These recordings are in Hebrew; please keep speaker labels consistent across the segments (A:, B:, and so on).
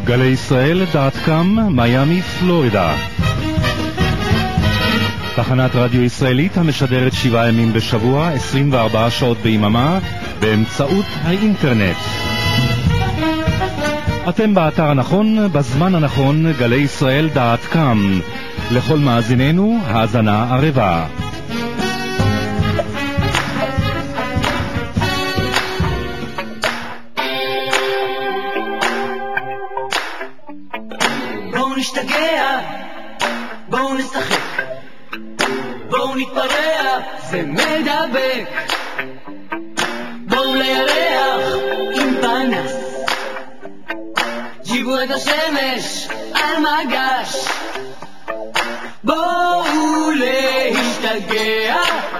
A: גלי-ישראל.com, מיאמי, פלורידה. תחנת רדיו ישראלית המשדרת 7 ימים בשבוע, 24 שעות ביממה, באמצעות האינטרנט. אתם באתר הנכון, בזמן הנכון, גלי-ישראל.com. לכל מאזיננו, האזנה ערבה.
B: בואו נשתגע, בואו נשחק, בואו נתפרע, זה מדבק. בואו לירח עם פנס, ג'יבו את השמש על מגש. בואו להשתגע,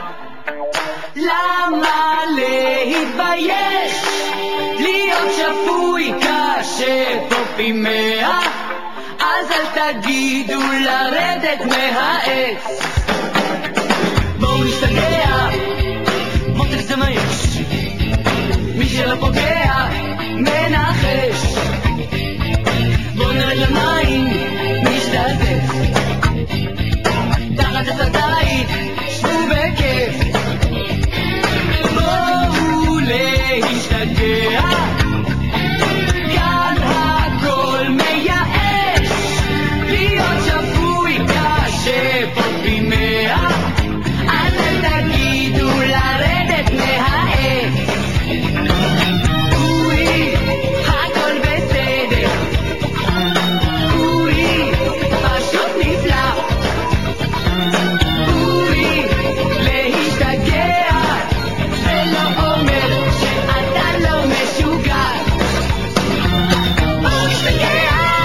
B: למה להתבייש? להיות שפוי כשפופים 100, אז אל תגידו לרדת מהעץ. בואו נשתגע, מותק זה מה יש, מי שלא פוגע מנחש. בואו נרד למים, נשתתף, תחת השדיים, שבו בכיף. בואו להשתגע, כאן הכל מייאש. להיות שפוי כשפופים 100, אז אל תגידו לרדת מהעץ. אוי, הכל בסדר, אוי, פשוט נפלא. אוי, להשתגע, זה לא אומר שאתה לא משוגע. בואו נשתגע.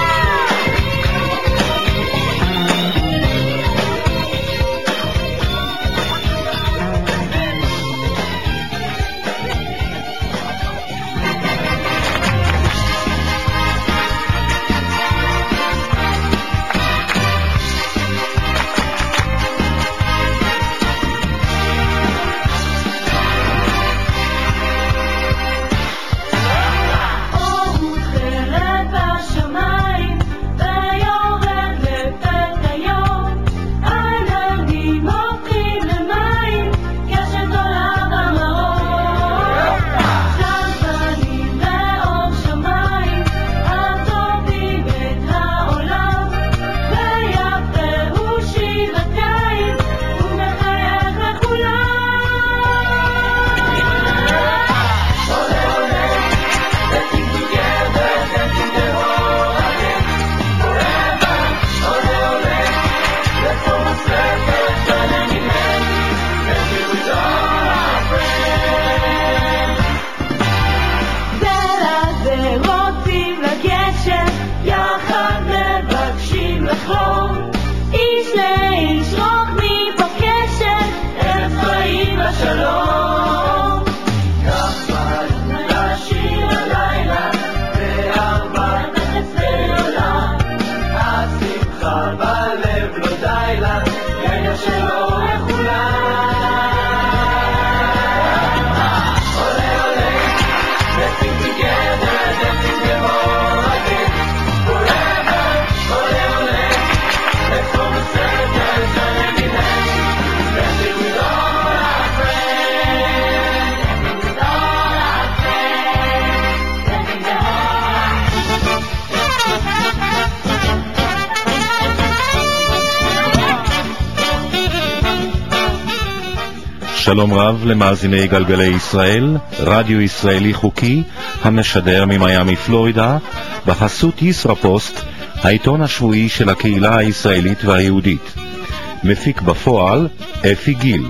A: שלום רב למאזיני גלגלי ישראל, רדיו ישראלי חוקי המשדר ממיאמי פלורידה, בחסות ישראפוסט, העיתון השבועי של הקהילה הישראלית והיהודית. מפיק בפועל אפי גיל.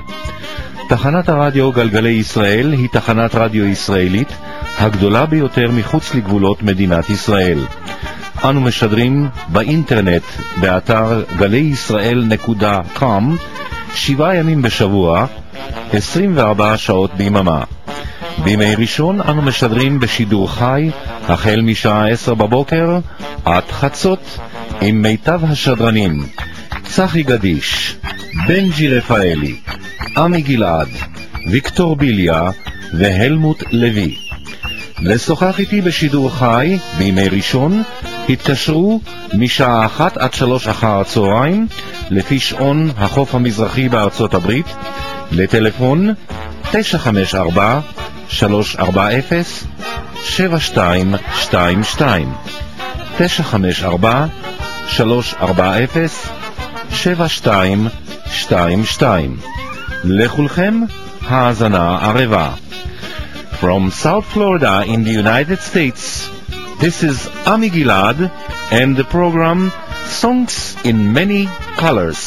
A: תחנת הרדיו גלגלי ישראל היא תחנת רדיו ישראלית הגדולה ביותר מחוץ לגבולות מדינת ישראל. אנו משדרים באינטרנט באתר גלי-ישראל.com 7 ימים בשבוע, 24 שעות ביממה. בימי ראשון אנו משדרים בשידור חי החל משעה 10 בבוקר עד חצות עם מיטב השדרנים צחי גדיש, בנג'י רפאלי, עמי גלעד, ויקטור ביליה והלמוט לוי. לשוחח איתי בשידור חי בימי ראשון התקשרו משעה 1 עד 3 אחר הצהריים לפי שעון החוף המזרחי בארצות הברית לטלפון 954-340-7222 954-340-7222 לכולכם האזנה ערבה. From South Florida in the United States, this is Ami Gilad and the program Songs in Many Colors.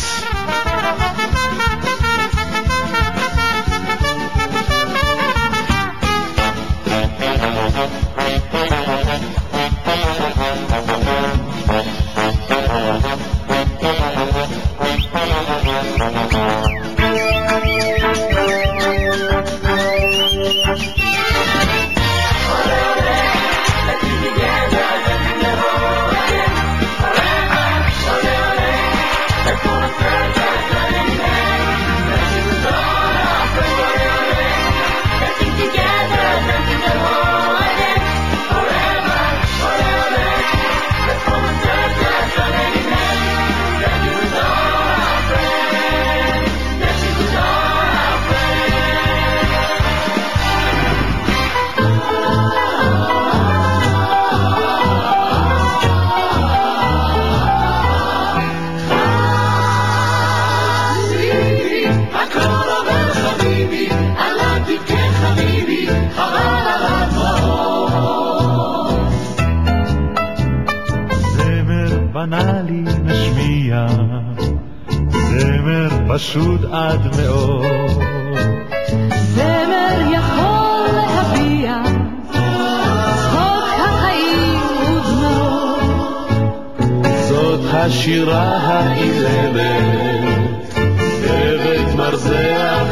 C: בנאלי משמיע, זמר פשוט עד מאוד,
B: זמר יכול להביע צחוק החיים ודמעות.
C: זאת השירה האילמת, דבק מרזח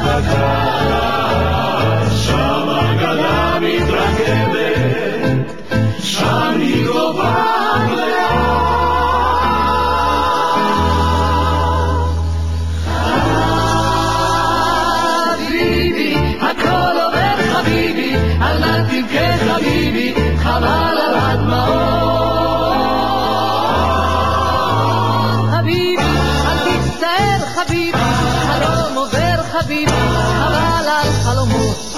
C: הקר, שם הגדה מתרכבת, שם היא גובעת לאט. אל תבכה חביבי, חבל על הדמעות. חביבי, אל תצטער חביבי, חלום עובר חביבי, חבל על חלומות.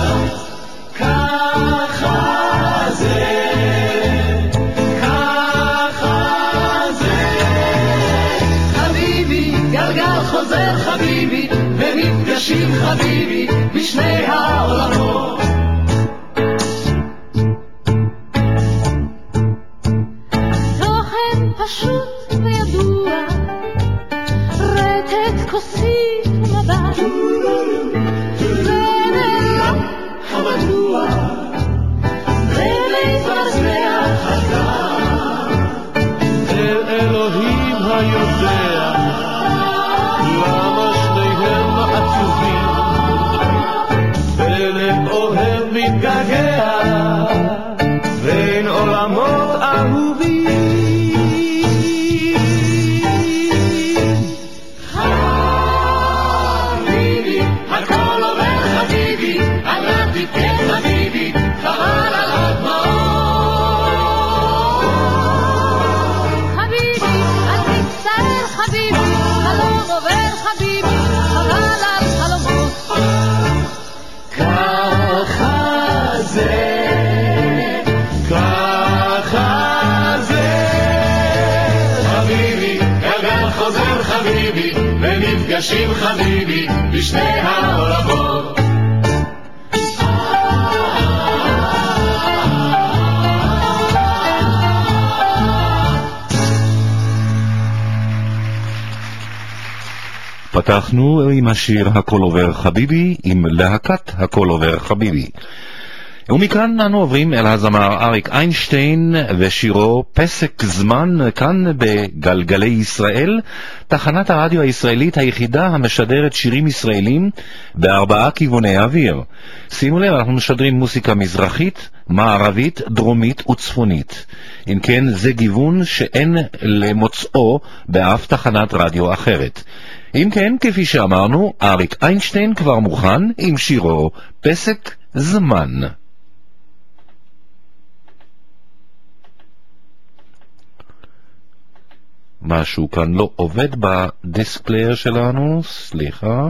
C: ככה זה, ככה זה,
B: חביבי, גלגל חוזר חביבי, ונפגשים חביבי בשני העולמות. פשוט וידוע, רטט כוסית ומבט, ונראה המדוע, באמת מרזח חזר.
C: אל אלוהים היודע, למה שניהם עצובים, פלג אוהב מתגעגע, בין עולמות אהובים. חביבי, ונפגשים חביבי בשני העולמות.
A: פתחנו עם השיר הכל עובר חביבי עם להקת הכל עובר חביבי. ומכאן אנו עוברים אל הזמר אריק איינשטיין ושירו פסק זמן, כאן בגלגלי ישראל, תחנת הרדיו הישראלית היחידה המשדרת שירים ישראלים בארבעה כיווני אוויר. שימו לב, אנחנו משדרים מוסיקה מזרחית, מערבית, דרומית וצפונית. אם כן, זה גיוון שאין למוצאו באף תחנת רדיו אחרת. אם כן, כפי שאמרנו, אריק איינשטיין כבר מוכן עם שירו פסק זמן. משהו כאן לא עובד בדיספלייר שלנו, סליחה.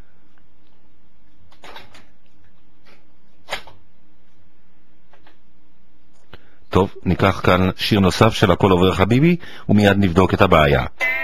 A: טוב, ניקח כאן שיר נוסף של הכל עובר חביבי, ומיד נבדוק את הבעיה.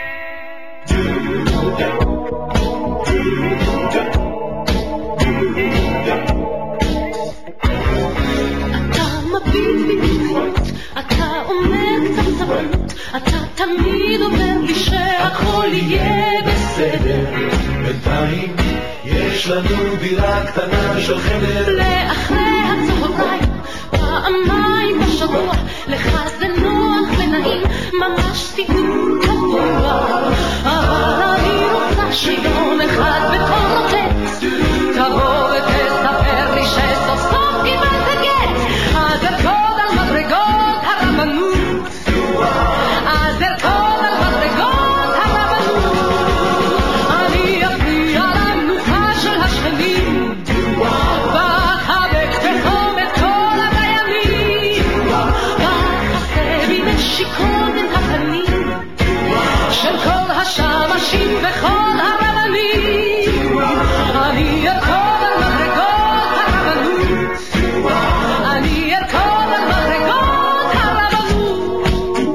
B: אתה אומר קצת סבלנות, אתה תמיד אומר לי שהכל יהיה בסדר.
D: בינתיים יש לנו דירה קטנה של חדר
B: לאחרי הצהריים, פעמיים בשבוע, לך זה נוח ונעים, ממש סידור קבוע. אבל אני רוצה שיום אחד בכל מותת תבוא ותספר לי שסוף סוף קיבלת גט. אז ארקוד על מדרגות הרבנות, אז ארקוד על מדרגות הרבנות, אני אפריע למנוחה של השכנים, ואחבק בחום את כל הדיינים, ואחסה בי נשיקות את הפנים של כל השמשים וכל הרבנים. אני ארקוד על מדרגות הרבנות, אני ארקוד על מדרגות הרבנות.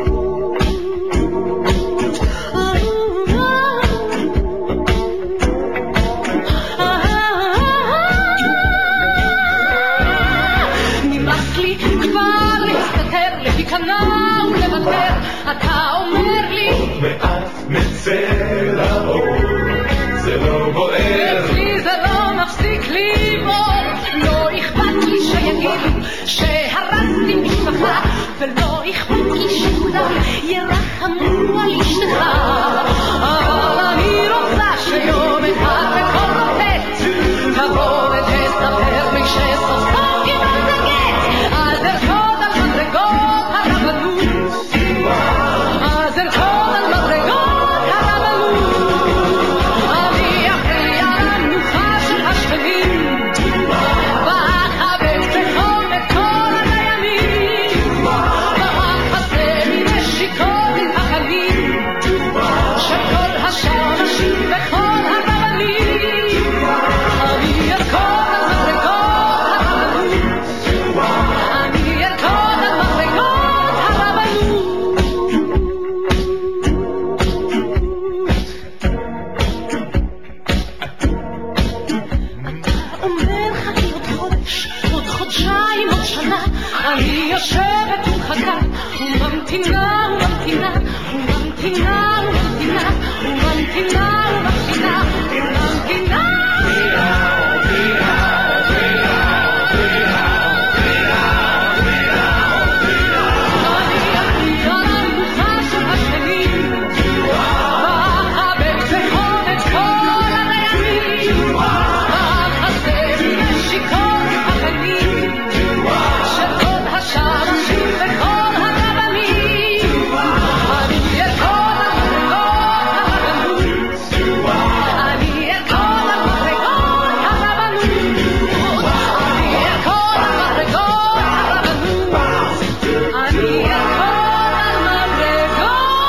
B: נמאס לי כבר להסתתר, להיכנע ולוותר. אתה אומר לי
D: מעט נצא לאור, זה לא בוער,
B: אצלי זה לא מפסיק לבעור. לא אכפת לי שיגידו שהרסתי משפחה, ולא אכפת לי שכולם ירחמו על אשתך, אבל אני רוצה שיום אחד בכל רוטט תבוא ותספר לי שסוף סוף קיבלת גט. אז ארקוד על מדרגות הרבנות, אז ארקוד על מדרגות הרבנות, אני אפריע למנוחה של השכנים, ואחבק בחום את כל הדיינים, ואחסה בי נשיקות את הפנים של כל השמשים וכל הרבנים. אני ארקוד על מדרגות הרבנות, אני ארקוד על מדרגות הרבנות. אתה אומר חכי עוד חודש, עוד חודשיים, עוד שנה, אני יושבת ומחכה וממתינה וממתינה וממתינה וממתינה וממתינה וממתינה וממתינה. אני אפריע למנוחה של השכנים, ואחבק בחום את כל הדיינים, ואחסה בי נשיקות את הפנים של כל השמשים וכל הרבנים. אני ארקוד על מדרגות הרבנות, אני ארקוד על מדרגות הרבנות, אני ארקוד על מדרגות הרבנות, אני ארקוד על מדרגות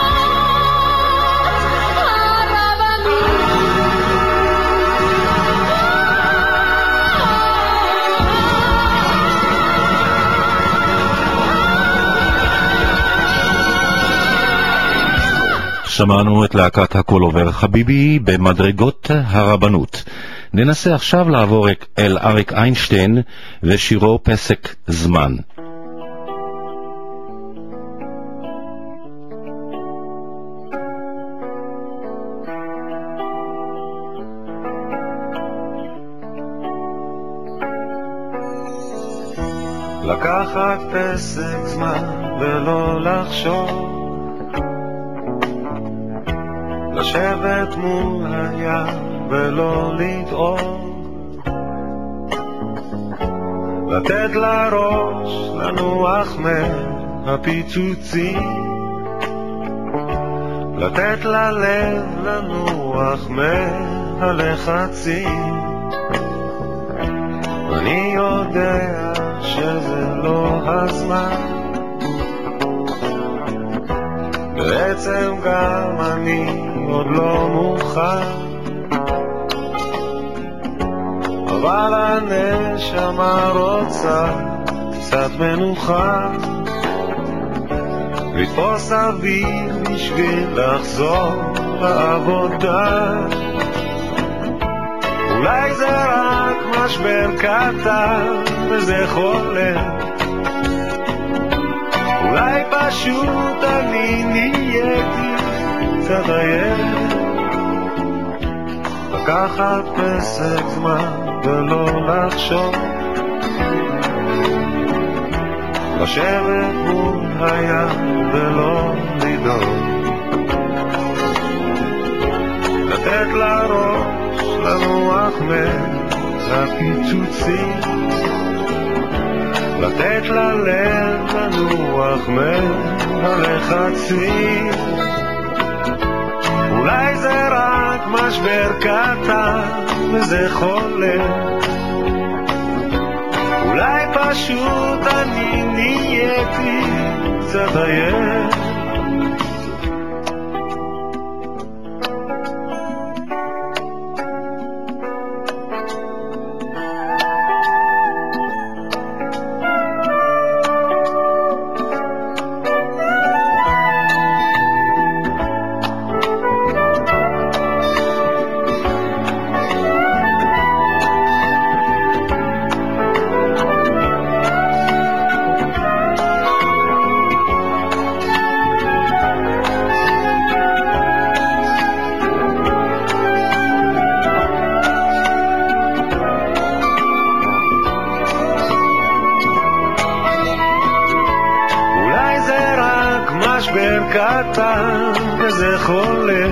A: שמענו את להקת הכל עובר חביבי במדרגות הרבנות. ננסה עכשיו לעבור אל אריק איינשטיין ושירו פסק זמן.
D: לקחת פסק זמן ולא לחשוב, לשבת מול הים ולא לדאוג, לתת לראש לנוח מהפיצוצים, לתת ללב לנוח מהלחצים. אני יודע שזה לא הזמן, בעצם
E: בעצם גם אני עוד לא מוכן, אבל הנשמה רוצה קצת מנוחה, לתפוס אוויר בשביל לחזור לעבודה. אולי זה רק משבר קטן וזה חולה, אולי פשוט אני נהייתי קצת עייף, לקחת פסק זמן ולא לחשוב, לשבת מול הים ולא לדאוג, לתת לראש לנוח מהפיצוצים, לתת ללב לנוח מהלחצים. אולי זה רק משבר קטן וזה חולה, אולי פשוט אני נהייתי קצת עייף, קטן וזה חולה,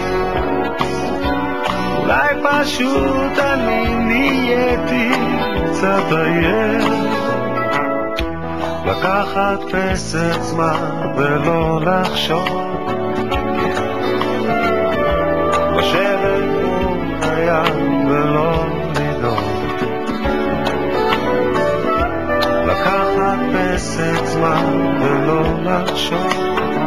E: אולי פשוט אני נהייתי קצת עייף, לקחת פסק זמן ולא לחשוב, לשבת מול הים ולא לדאוג, לקחת פסק זמן ולא לחשוב,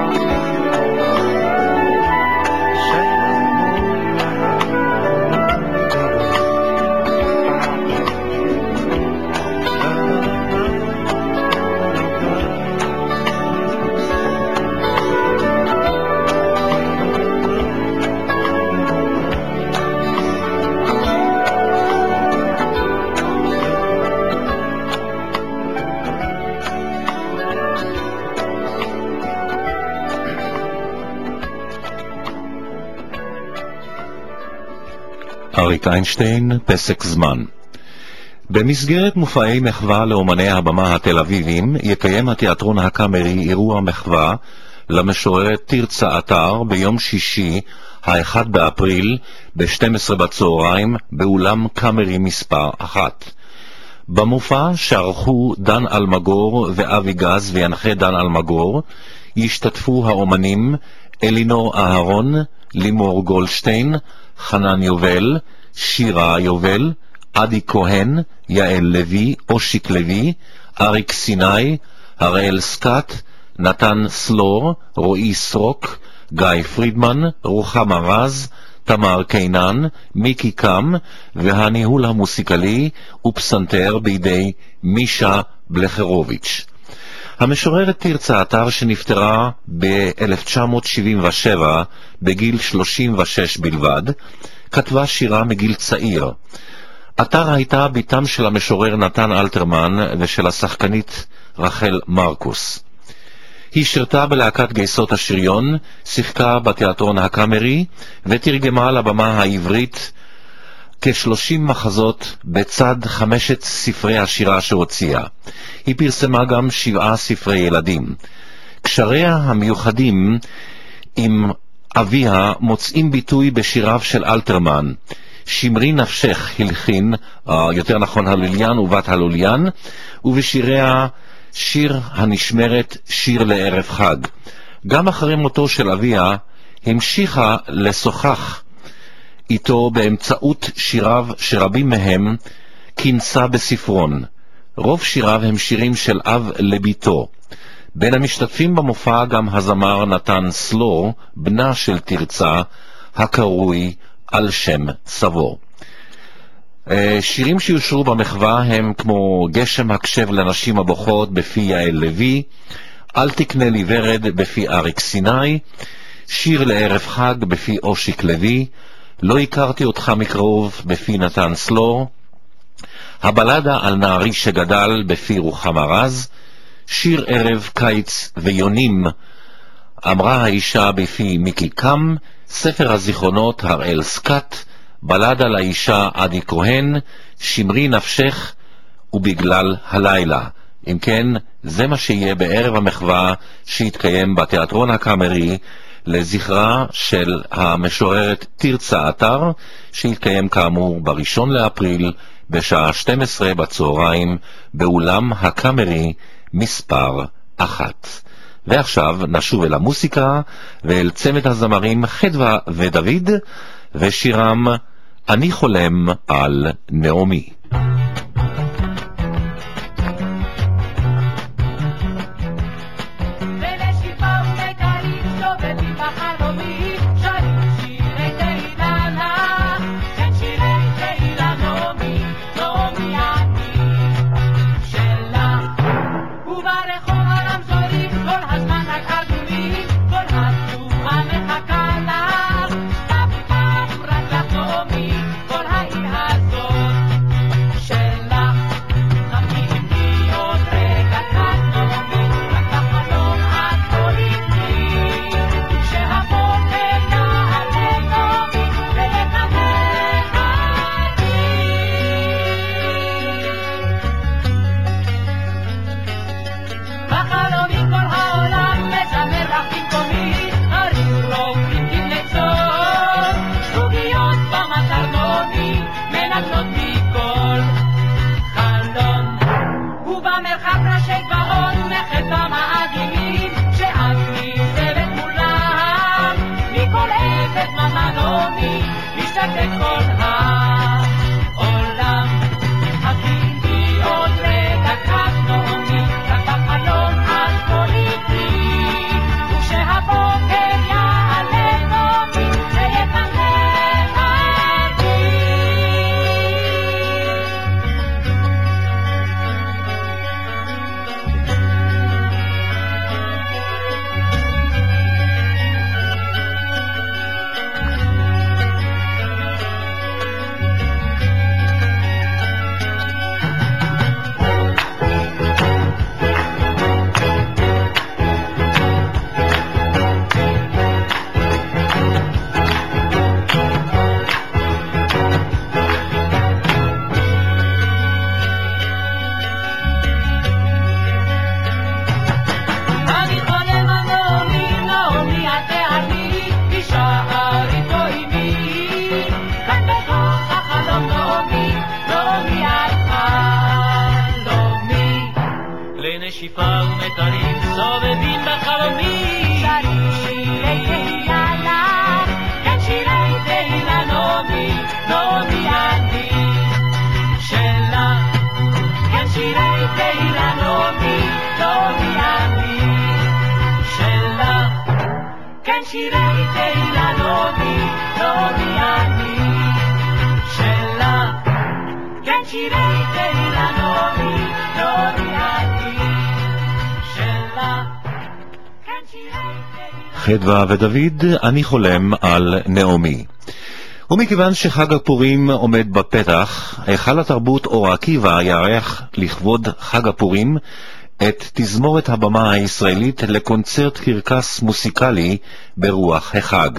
A: אריק איינשטיין, פסק זמן. במסגרת מופעי מחווה לאומני הבמה התל אביבים יקיים התיאטרון הקאמרי אירוע מחווה למשוררת תרצה אתר ביום שישי, ה-1 באפריל, ב-12 בצהריים, באולם קאמרי מספר 1. במופע שערכו דן אלמגור ואבי גז וינחה דן אלמגור, ישתתפו האומנים אלינור אהרון, לימור גולדשטיין, חנן יובל, שירה יובל, עדי כהן, יעל לוי, אושיק לוי, אריק סיני, הראל סקאט, נתן סלור, רועי סרוק, גיא פרידמן, רוחמה רז, תמר קינן, מיקי קם, והניהול המוסיקלי ופסנתר בידי מישה בלחרוביץ'. המשוררת תרצה אתר, שנפטרה ב-1977 בגיל 36 בלבד, כתבה שירה מגיל צעיר. אתר הייתה ביתם של המשורר נתן אלתרמן ושל השחקנית רחל מרקוס. היא שירתה בלהקת גייסות השריון, שיחקה בתיאטרון הקאמרי ותרגמה לבמה העברית כ-30 מחזות בצד 5 ספרי השירה שהוציאה. היא פרסמה גם 7 ספרי ילדים. קשריה המיוחדים עם אביה מוצאים ביטוי בשיריו של אלתרמן. שמרי נפשך הלחין, יותר נכון הלוליין ובת הלוליין, ובשיריה שיר הנשמרת, שיר לערב חג. גם אחרי מותו של אביה המשיכה לשוחח איתו באמצעות שיריו שרבים מהם כינסה בספרון. רוב שיריו הם שירים של אב לביתו. בין המשתתפים במופע גם הזמר נתן סלור, בנה של תרצה, הקרוי על שם סבו. שירים שיושרו במחווה הם כמו גשם הקשב לנשים הבוכות בפי יעל לוי, אל תקנה לי ורד בפי אריק סיני, שיר לערב חג בפי אושיק לוי, לא הכרתי אותך מקרוב בפי נתן סלור, הבלדה על נערי שגדל בפי רוחמה רז, שיר ערב קיץ ויונים, אמרה האישה בפי מיקי קם, ספר הזיכרונות הראל סקאט, בלדה לאישה עדי כהן, שמרי נפשך ובגלל הלילה. אם כן, זה מה שיהיה בערב המחווה שיתקיים בתיאטרון הקאמרי לזכרה של המשוררת תרצה אתר, שיתקיים כאמור ב1 לאפריל בשעה 12 בצהריים באולם הקאמרי מספר 1. ועכשיו נשוב אל המוסיקה ואל צמד הזמרים חדווה ודוד ושירם אני חולם על נעמי. חדווה ודוד, אני חולם על נעמי. ומכיוון שחג הפורים עומד בפתח, היכל התרבות אור עקיבא יארח לכבוד חג הפורים את תזמורת הבמה הישראלית לקונצרט קרקס מוסיקלי ברוח החג.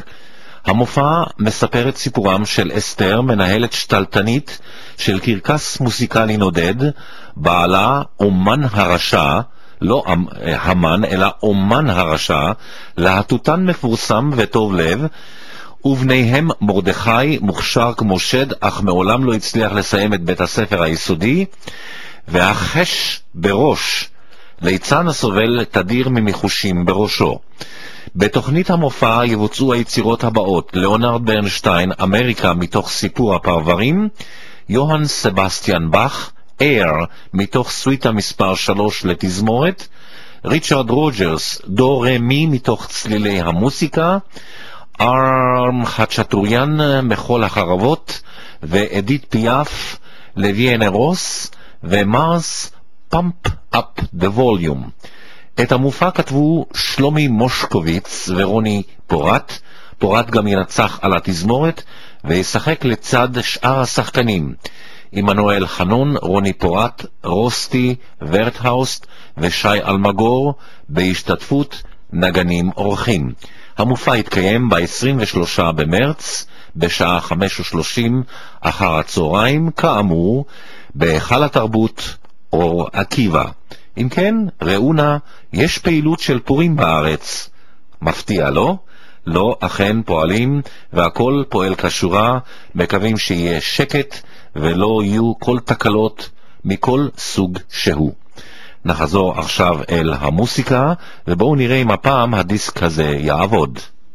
A: המופע מספר את סיפורם של אסתר, מנהלת שתלטנית של קרקס מוסיקלי נודד, בעלה אומן הרשע, לא המן אלא אומן הרשע, להטוטן מפורסם וטוב לב, ובניהם מרדכי מוכשר כמו שד, אך מעולם לא הצליח לסיים את בית הספר היסודי, והחש בראש, ליצן הסובל תדיר ממיחושים בראשו. בתוכנית המופע יבוצעו היצירות הבאות: ליאונרד ברנשטיין, אמריקה מתוך סיפור הפרברים, יוהאן סבסטיאן באך, אייר מתוך סוויטה מספר 3 לתזמורת, ריצ'רד רוג'רס, דו רמי מתוך צלילי המוסיקה, ארם חצ'טוריאן מכל החרבות, ואדית פיאף, לויאנה רוס, ומארס פאמפ אפ דה ווליום. את המופע כתבו שלומי מושקוביץ ורוני פורט. פורט גם ינצח על התזמורת וישחק לצד שאר השחקנים, עמנואל חנון, רוני פורט, רוסטי ורטהאוסט ושי אלמגור, בהשתתפות נגנים אורחים. המופע יתקיים ב-23 במרץ בשעה 5:30 אחר הצהריים, כאמור בהיכל התרבות אור עקיבא. אם כן, ראונה, יש פעילות של פורים בארץ. מפתיע, לא? לא, אכן פועלים, והכל פועל כשורה. מקווים שיהיה שקט ולא יהיו כל תקלות מכל סוג שהוא. נחזור עכשיו אל המוסיקה, ובואו נראה אם הפעם הדיסק הזה יעבוד.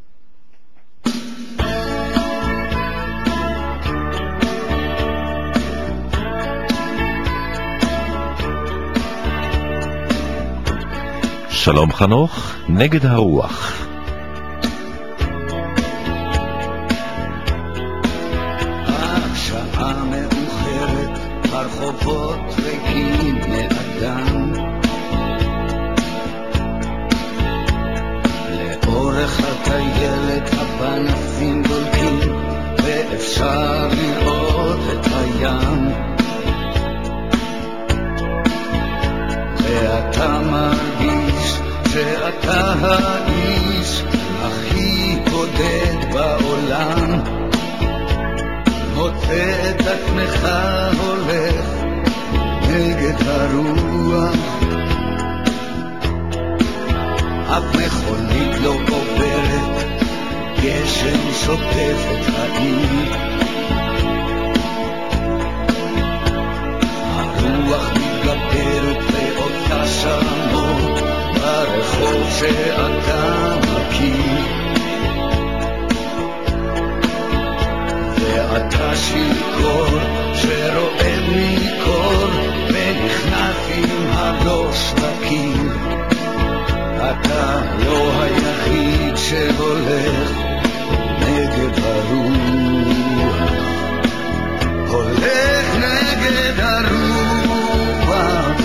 A: שלום חנוך, נגד הרוח.
F: השעה מאוחרת, הרחובות ריקים מאדם, לאורך הטיילת הפנסים דולקים, ואפשר לראות את הים, ואתה מרגיש שאתה האיש הכי בודד בעולם, מוצא את עצמך הולך נגד הרוח, אף מכונית לא עוברת, גשם שוטף את העיר, הרוח מתגברת ועושה שמות ברחוב שאתה מכיר, ואתה שיכור שרועד מקור ונכנס עם הראש לקיר, אתה לא היחיד שהולך נגד הרוח, הולך נגד הרוח,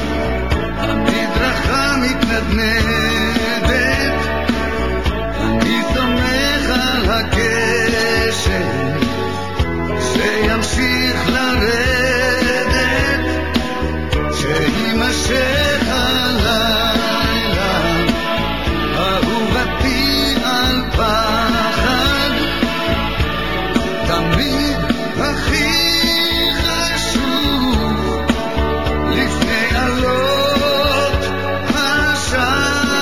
F: המדרכה מתנדנדת, אני סומך על הגשם שימשיך לרדת, שימשך הלילה, אהובתי על פחד, תמיד הכי חשוב לפני עלות השחר.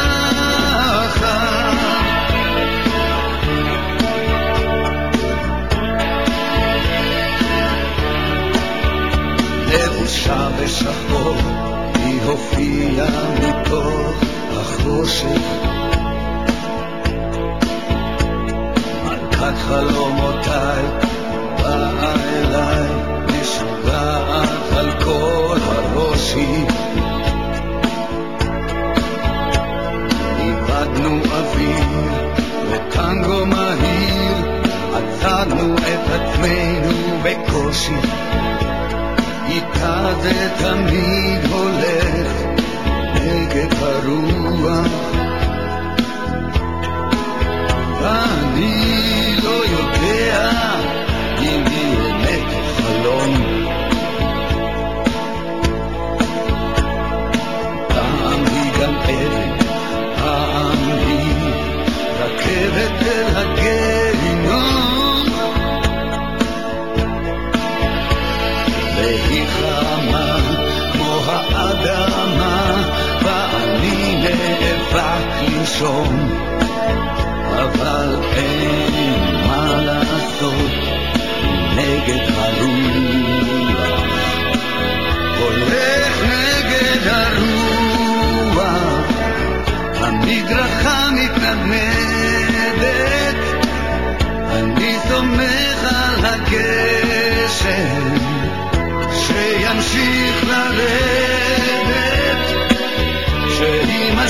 F: לבושה בשחור, היא הופיעה מתוך החושך, מלכת חלומותיי באה אליי, משוגעת על כל הראשי, איבדנו אוויר וטנגו מהיר, עצרנו את עצמנו בקושי, איתה זה תמיד הולך נגד הרוח, ואני לא יודע אם היא אמת או חלום, פעם היא גם אבן, פעם היא רכבת אל הגיהינום, והיא חמה כמו האדמה, ואני נאבק לנשום, אבל אין מה לעשות נגד הרוח, הולך נגד הרוח, המדרכה מתנדנדת, אני סומך על הגשם שימשיך לרדת, שאם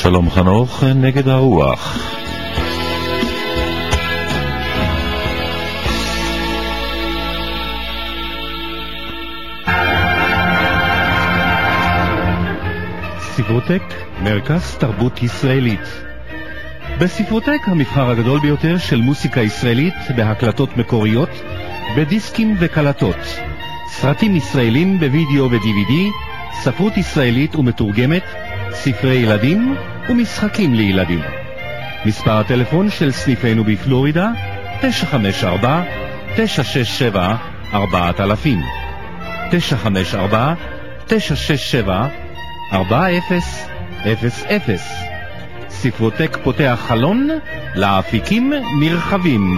A: שלום חנוך נגד הרוח. ספרוטק, מרכז תרבות ישראלית. בספרוטק המבחר הגדול ביותר של מוסיקה ישראלית בהקלטות מקוריות, בדיסקים וקלטות, סרטים ישראלים בווידאו ו-DVD, ספרות ישראלית ומתורגמת, ספרי ילדים ומשחקים לילדים. מספר הטלפון של סניפינו בפלורידה 954-967-4000 954-967-4000. ספרוטק פותח חלון לאפיקים נרחבים.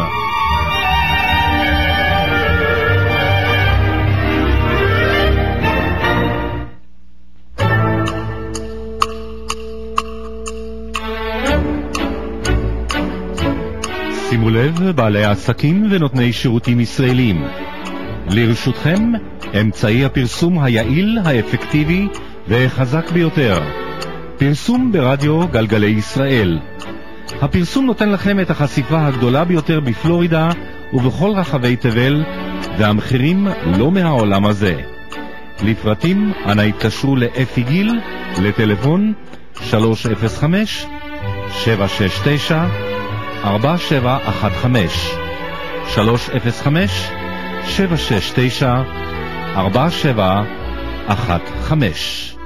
A: שימו לב, בעלי העסקים ונותני שירותים ישראלים, לרשותכם אמצעי הפרסום היעיל, האפקטיבי וחזק ביותר, פרסום ברדיו גלגלי ישראל. הפרסום נותן לכם את החשיפה הגדולה ביותר בפלורידה ובכל רחבי תבל, והמחירים לא מהעולם הזה. לפרטים אנא התקשרו לאפי גיל לטלפון 305-769-4715 305-769-4715.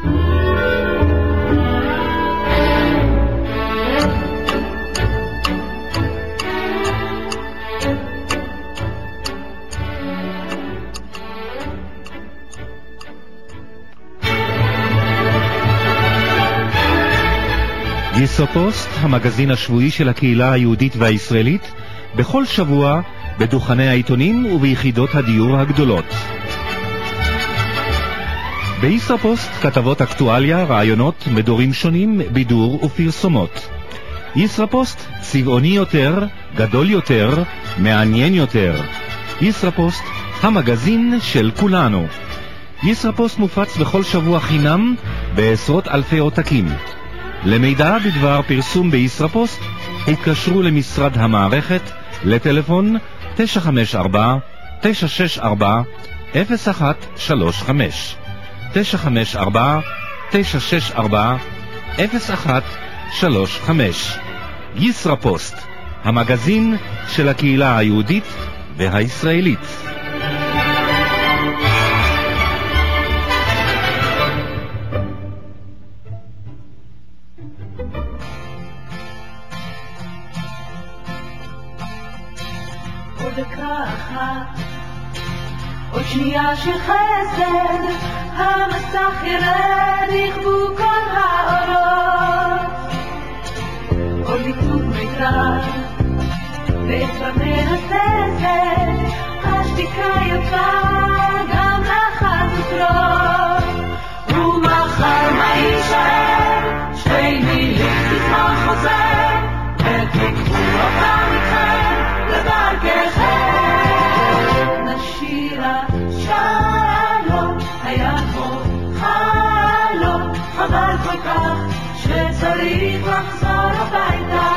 A: ישראפוסט, המגזין השבועי של הקהילה היהודית והישראלית, בכל שבוע בדוכני העיתונים וביחידות הדיור הגדולות. בישראפוסט כתבות אקטואליה, רעיונות, מדורים שונים, בידור ופרסומות. ישראפוסט צבעוני יותר, גדול יותר, מעניין יותר. ישראפוסט, המגזין של כולנו. ישראפוסט מופץ בכל שבוע חינם בעשרות אלפי עותקים. למידע בדבר פרסום בישראפוסט התקשרו למשרד המערכת לטלפון 954-964-0135 954-964-0135. ישראפוסט, המגזין של הקהילה היהודית והישראלית.
C: עוד שנייה של חסד, המסך ירד, יכבו כל האורות. עוד ליטוב מיתר, ואצבע מהססת, השתיקה יפה, גם לחצות ראש. ומחר מה יישאר, שתי מילים בזמן חוזר, ותקחו אותם איתכם לדרככם. נשירה שלום, היה כמו חלום, חבל כל כך שצריך לחזור הביתה.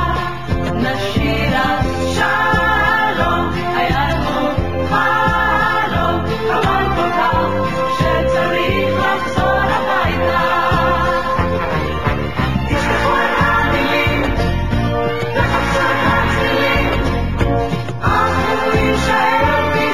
C: נשירה שלום, היה כמו חלום, חבל כל כך שצריך לחזור הביתה. תשכחו את המילים וחפשו את הצלילים, אנחנו יישאר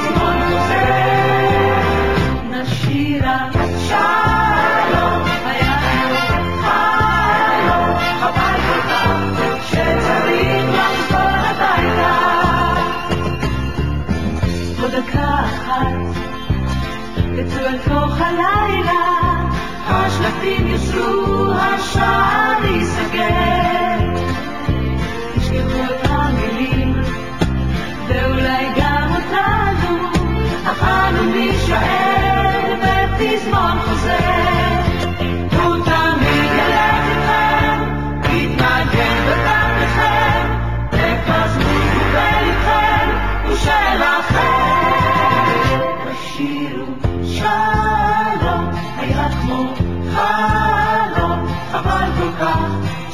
C: אל תוך הלילה, השלטים יוסרו, השער ייסגר. תשכחו את המילים, ואולי גם אותנו, אכלנו נישאר בפזמון חוזר. הוא תמיד ילך איתכם, יתנגן בדם לכם, תפזמו בלבכם, הוא שלכם. תשירו שלום, היה כמו חלום, חבל כל כך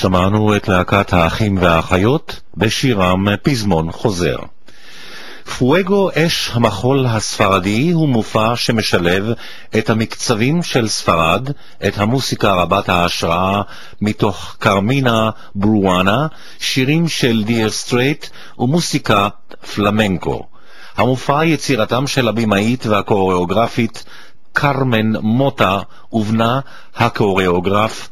A: שמענו את להקת האחים והאחיות בשירם פזמון חוזר. פואגו אש המחול הספרדי הוא מופע שמשלב את המקצבים של ספרד, את המוסיקה רבת ההשראה מתוך קרמינה ברואנה, שירים של דיר סטרייט ומוסיקה פלמנקו. המופע יצירתם של הבימאית והקוריאוגרפית קרמן מוטה ובנה הקוריאוגרף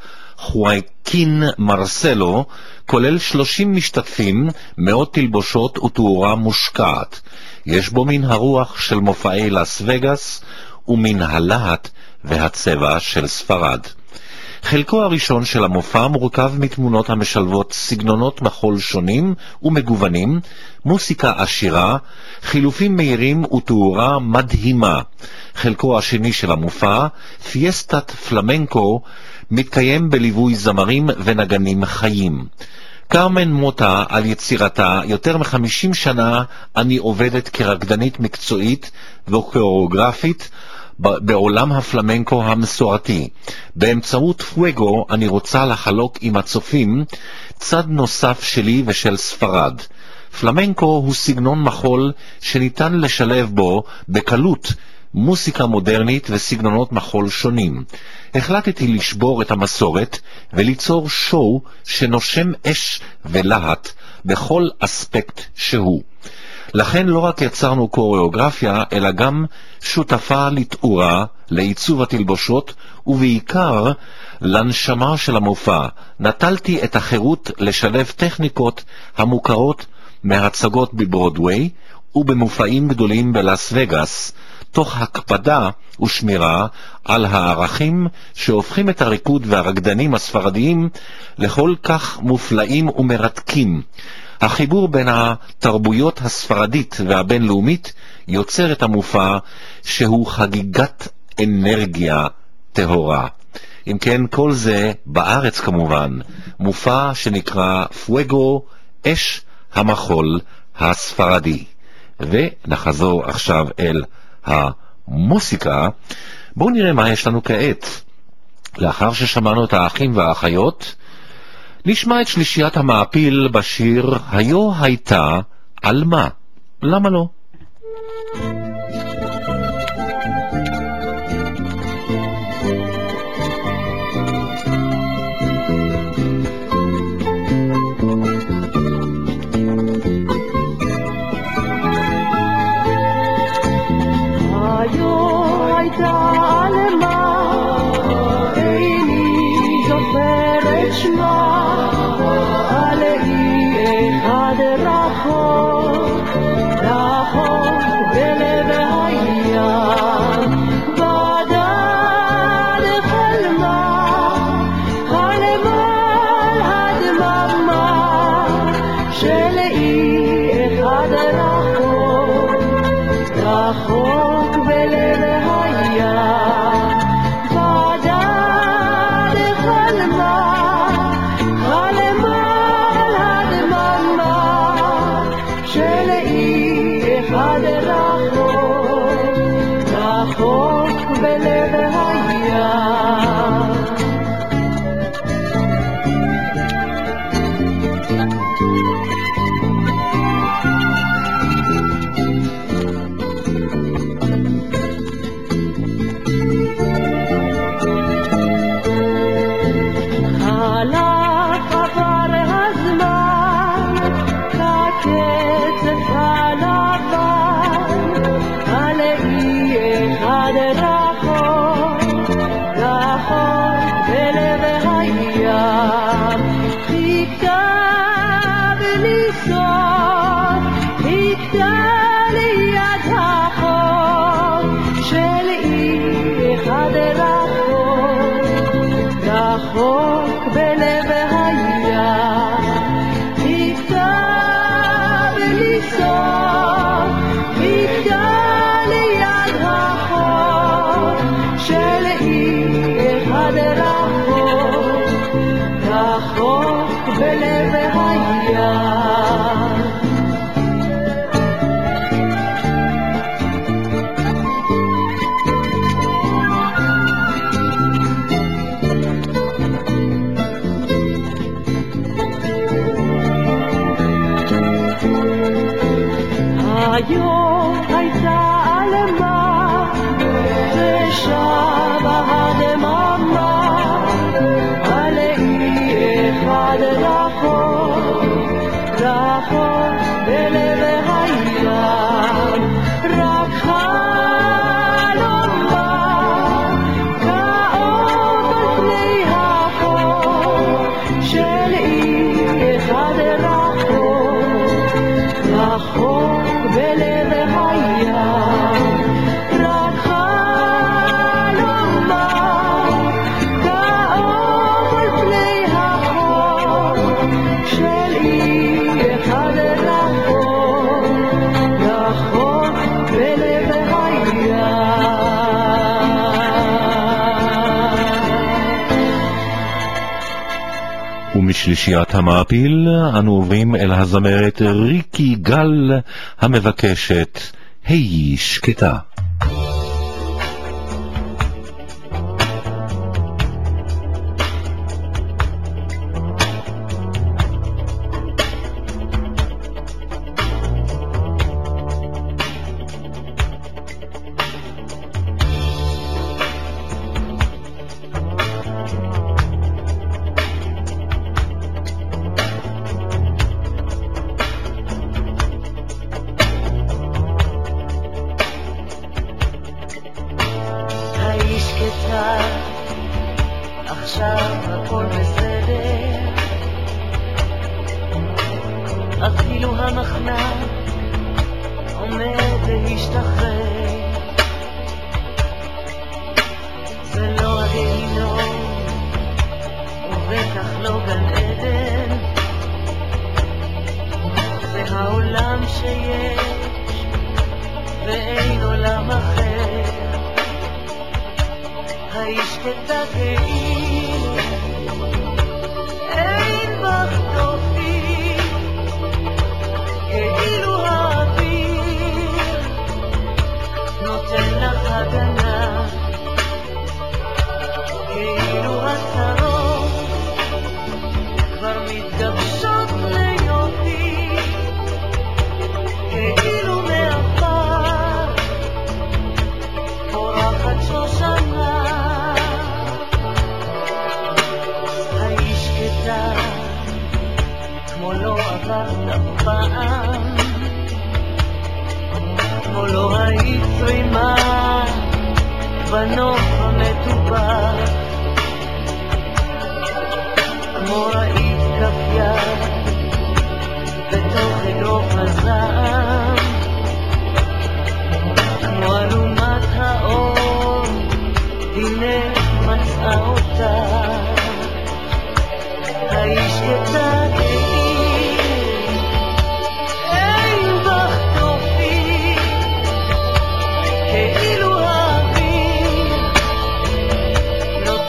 A: חואקין מרסלו, כולל 30 משתתפים, מאות תלבושות ותאורה מושקעת. יש בו מן הרוח של מופעי לס וגאס ומן הלהט והצבע של ספרד. חלקו הראשון של המופע מורכב מתמונות המשלבות סגנונות מחול שונים ומגוונים, מוסיקה עשירה, חילופים מהירים ותאורה מדהימה. חלקו השני של המופע, פיאסטת פלמנקו, מתקיים בליווי זמרים ונגנים חיים. קרמן מוטה על יצירתה יותר מ-50 שנה אני עובדת כרקדנית מקצועית וקוריאוגרפית בעולם הפלמנקו המסורתי. באמצעות פואגו אני רוצה לחלוק עם הצופים צד נוסף שלי ושל ספרד. פלמנקו הוא סגנון מחול שניתן לשלב בו בקלות מוסיקה מודרנית וסגנונות מחול שונים. החלטתי לשבור את המסורת וליצור שואו שנושם אש ולהט בכל אספקט שהוא. לכן לא רק יצרנו קוריאוגרפיה, אלא גם שותפה לתאורה, לעיצוב התלבושות, ובעיקר לנשמה של המופע. נטלתי את החירות לשלב טכניקות המוכרות מהצגות בברודווי ובמופעים גדולים בלס וגאס, תוך הקפדה ושמירה על הערכים שהופכים את הריקוד והרקדנים הספרדיים לכל כך מופלאים ומרתקים. החיבור בין התרבויות הספרדית והבינלאומית יוצר את המופע שהוא חגיגת אנרגיה טהורה. אם כן, כל זה בארץ כמובן, מופע שנקרא פואגו, אש המחול הספרדי. ונחזור עכשיו אל המוסיקה. בואו נראה מה יש לנו כעת. לאחר ששמענו את האחים והאחיות, נשמע את שלישיית המעפיל בשיר היו הייתה על מה. למה לא?
C: דיו הייתה עלמה ושבה הדממה עלי אחד רחוק רחוק בלב הים רק חלומה כאוב על פני החור של אי אחד רחוק רחוק בלב הים רק חלומה כאוב על פני החור של אי אחד רחוק רחוק בלב הים.
A: ומשלישיית המעפיל אנו עוברים אל הזמרת ריקי גל המבקשת היי שקטה.
C: עכשיו הכל בסדר אפילו המחנק עומד להשתחרר זה לא הגיהינום ובטח לא גן עדן זה העולם שיש ואין עולם אחר הישקטה כאילו אין בך תופי כאילו האוויר נותן לך הגנה כאילו הצרות כבר מתגבשות ליופי כאילו מעבר פורחת שושנה כמו לא עברת אף פעם כמו לא היית פרימה בנוף המטופח כמו ראית כף יד בתוך אגרוף הזעם כמו אלומת האור הנה מצאה אותה הישקטה אין בך תופי כאילו האוויר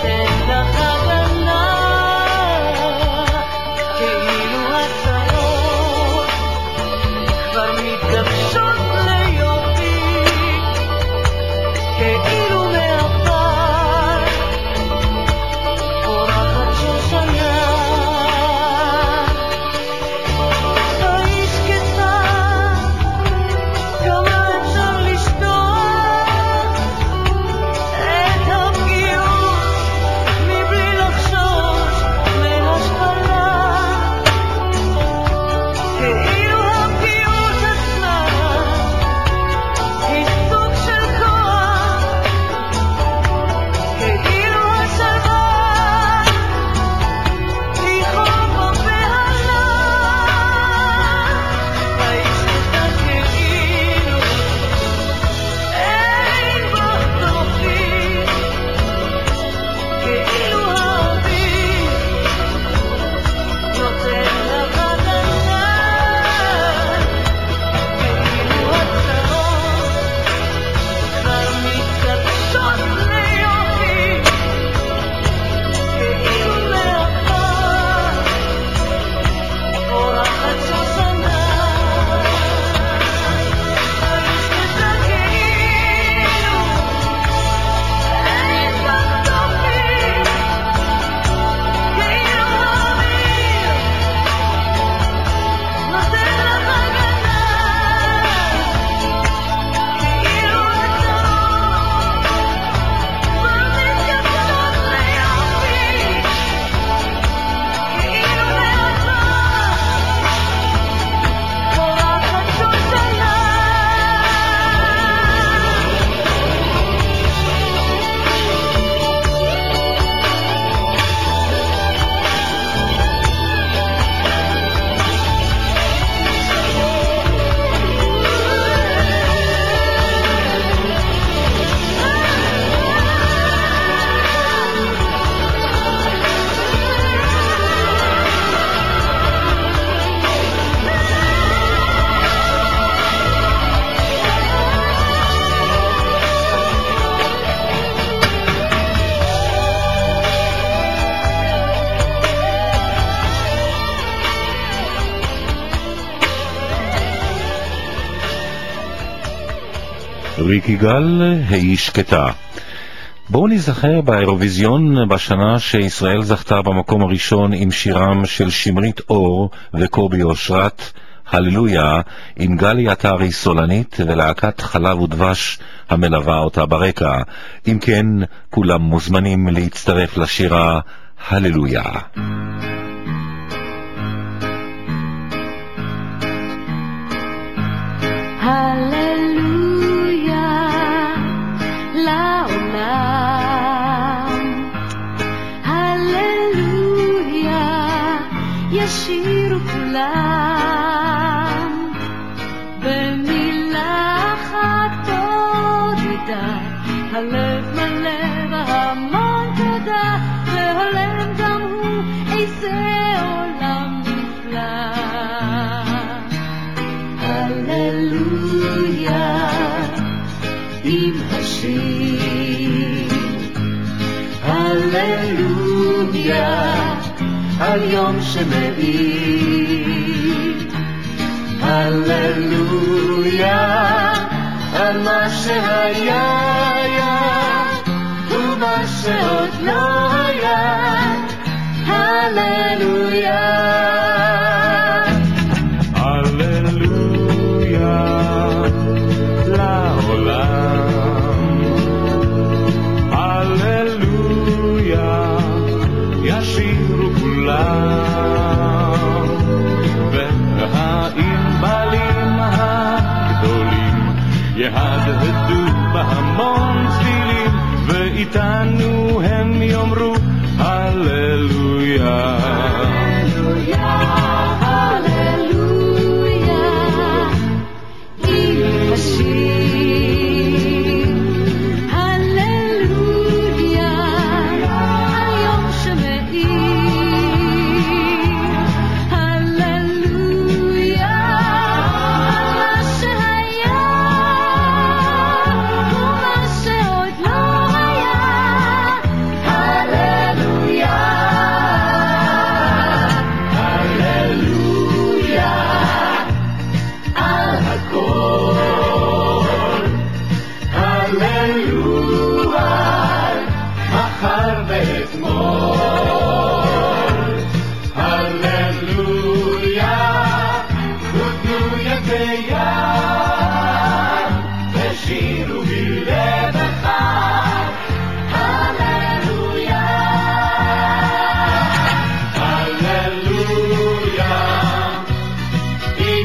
A: ריקי גל, היא שקטה. בואו נזכר באירוויזיון בשנה שישראל זכתה במקום הראשון עם שירם של שמרית אור וקובי אושרת, הללויה, עם גלי עטרי סולנית ולהקת חלב ודבש המלווה אותה ברקע. אם כן, כולם מוזמנים להצטרף לשירה הללויה.
C: הללויה לעולם, הללויה ישירו כולם, במילה אחת תודה, הלב מלא והמון תודה, והולם גם הוא איזה עולם נפלא. הללויה עם השיר, הללויה על יום שמאיר, הללויה על מה שהיה ומה שעוד לא היה, הללויה.
E: יהדהדו בהמון צלילים, ואיתנו הם יאמרו הללויה.
C: הללויה, הללויה, עם השיר, הללויה, היום שמאיר, הללויה, מה שהיה ומה שעוד לא היה, הללויה, הללויה, על הכל, הללויה, מחר ואתמול, הללויה, ותנו יד ביד, ושירו בלב אחד, הללויה, הללויה, עם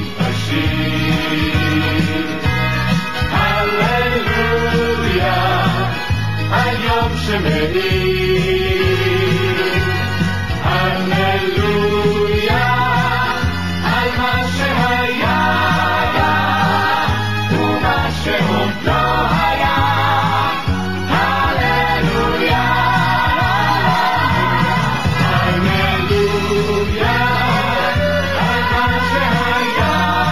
C: השיר, הללויה, היום שמאיר, הללויה, על מה שהיה ומה שעוד לא היה, הללויה, הללויה, על מה שהיה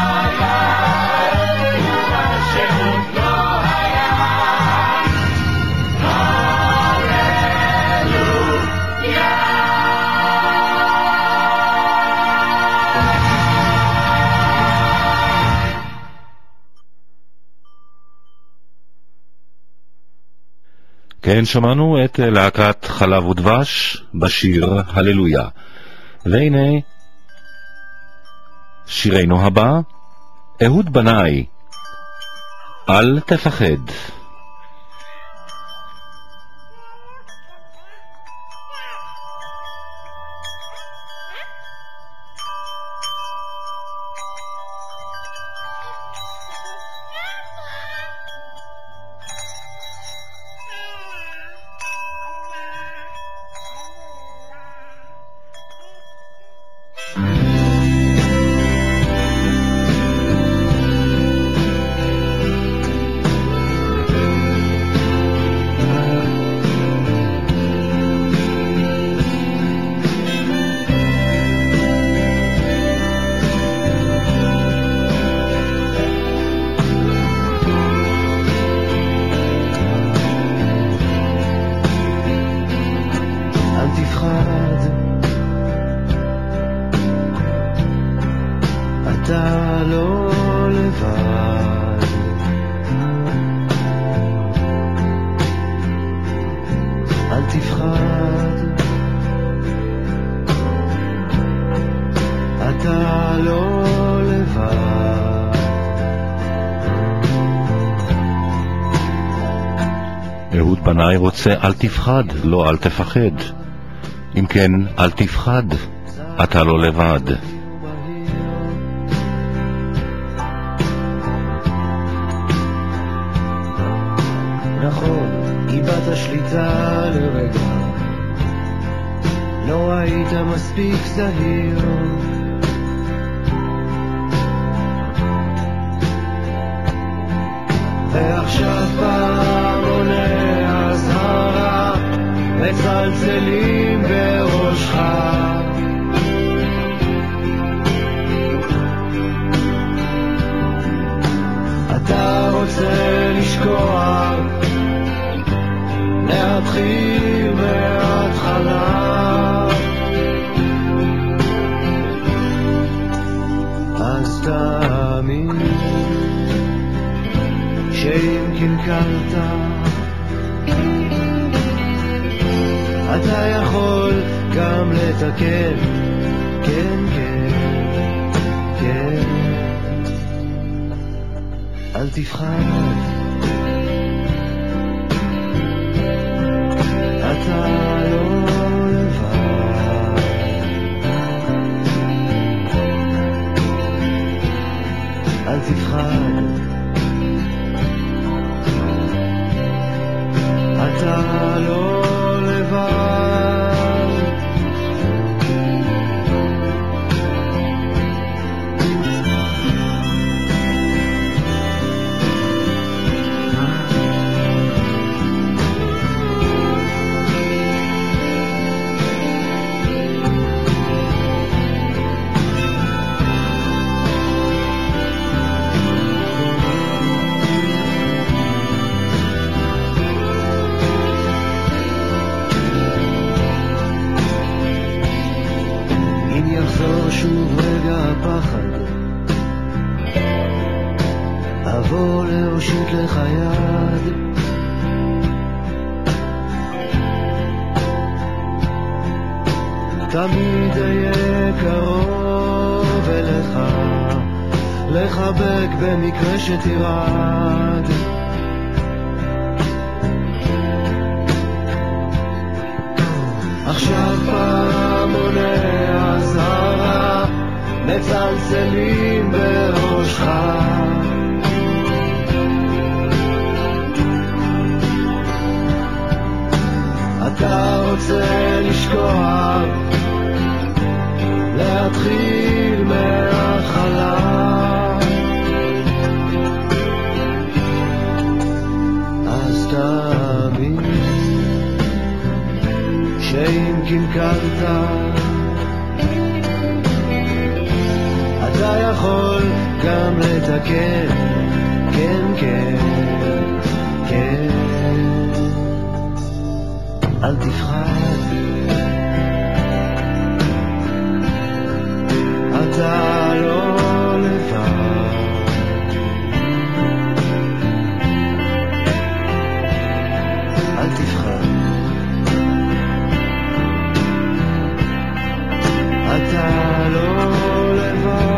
C: ומה שעוד לא היה,
A: כן, שמענו את להקת חלב ודבש בשיר הללויה. והנה שירנו הבא, אהוד בנאי, אל תפחד.
G: תפחד, אתה לא לבד.
A: אהוד בנאי רוצה אל תפחד, לא אל תפחד. אם כן, אל תפחד, אתה לא לבד.
G: נכון, איבדת שליטה לרגע, לא היית מספיק זהיר, ועכשיו פעמוני הזהרה מצלצלים בראשך, אתה רוצה לשכוח, להתחיל מההתחלה, אז תאמין שאם קלקלת אתה יכול גם לתקן, כן כן כן, אל תפחד, אתה לא לבד. אל תפחד, אתה לא לבד. שוב רגע הפחד, אבוא להושיט לך יד, תמיד אהיה קרוב אליך, לחבק במקרה שתירד, עכשיו פעמוני הזהרה מצלצלים בראשך, אתה רוצה לשכוח, להתחיל מההתחלה, אז תאמין שאם קלקלת אתה יכול גם לתקן, כן כן כן, אל תפחד, אתה לא לבד. אל תפחד, אתה לא לבד.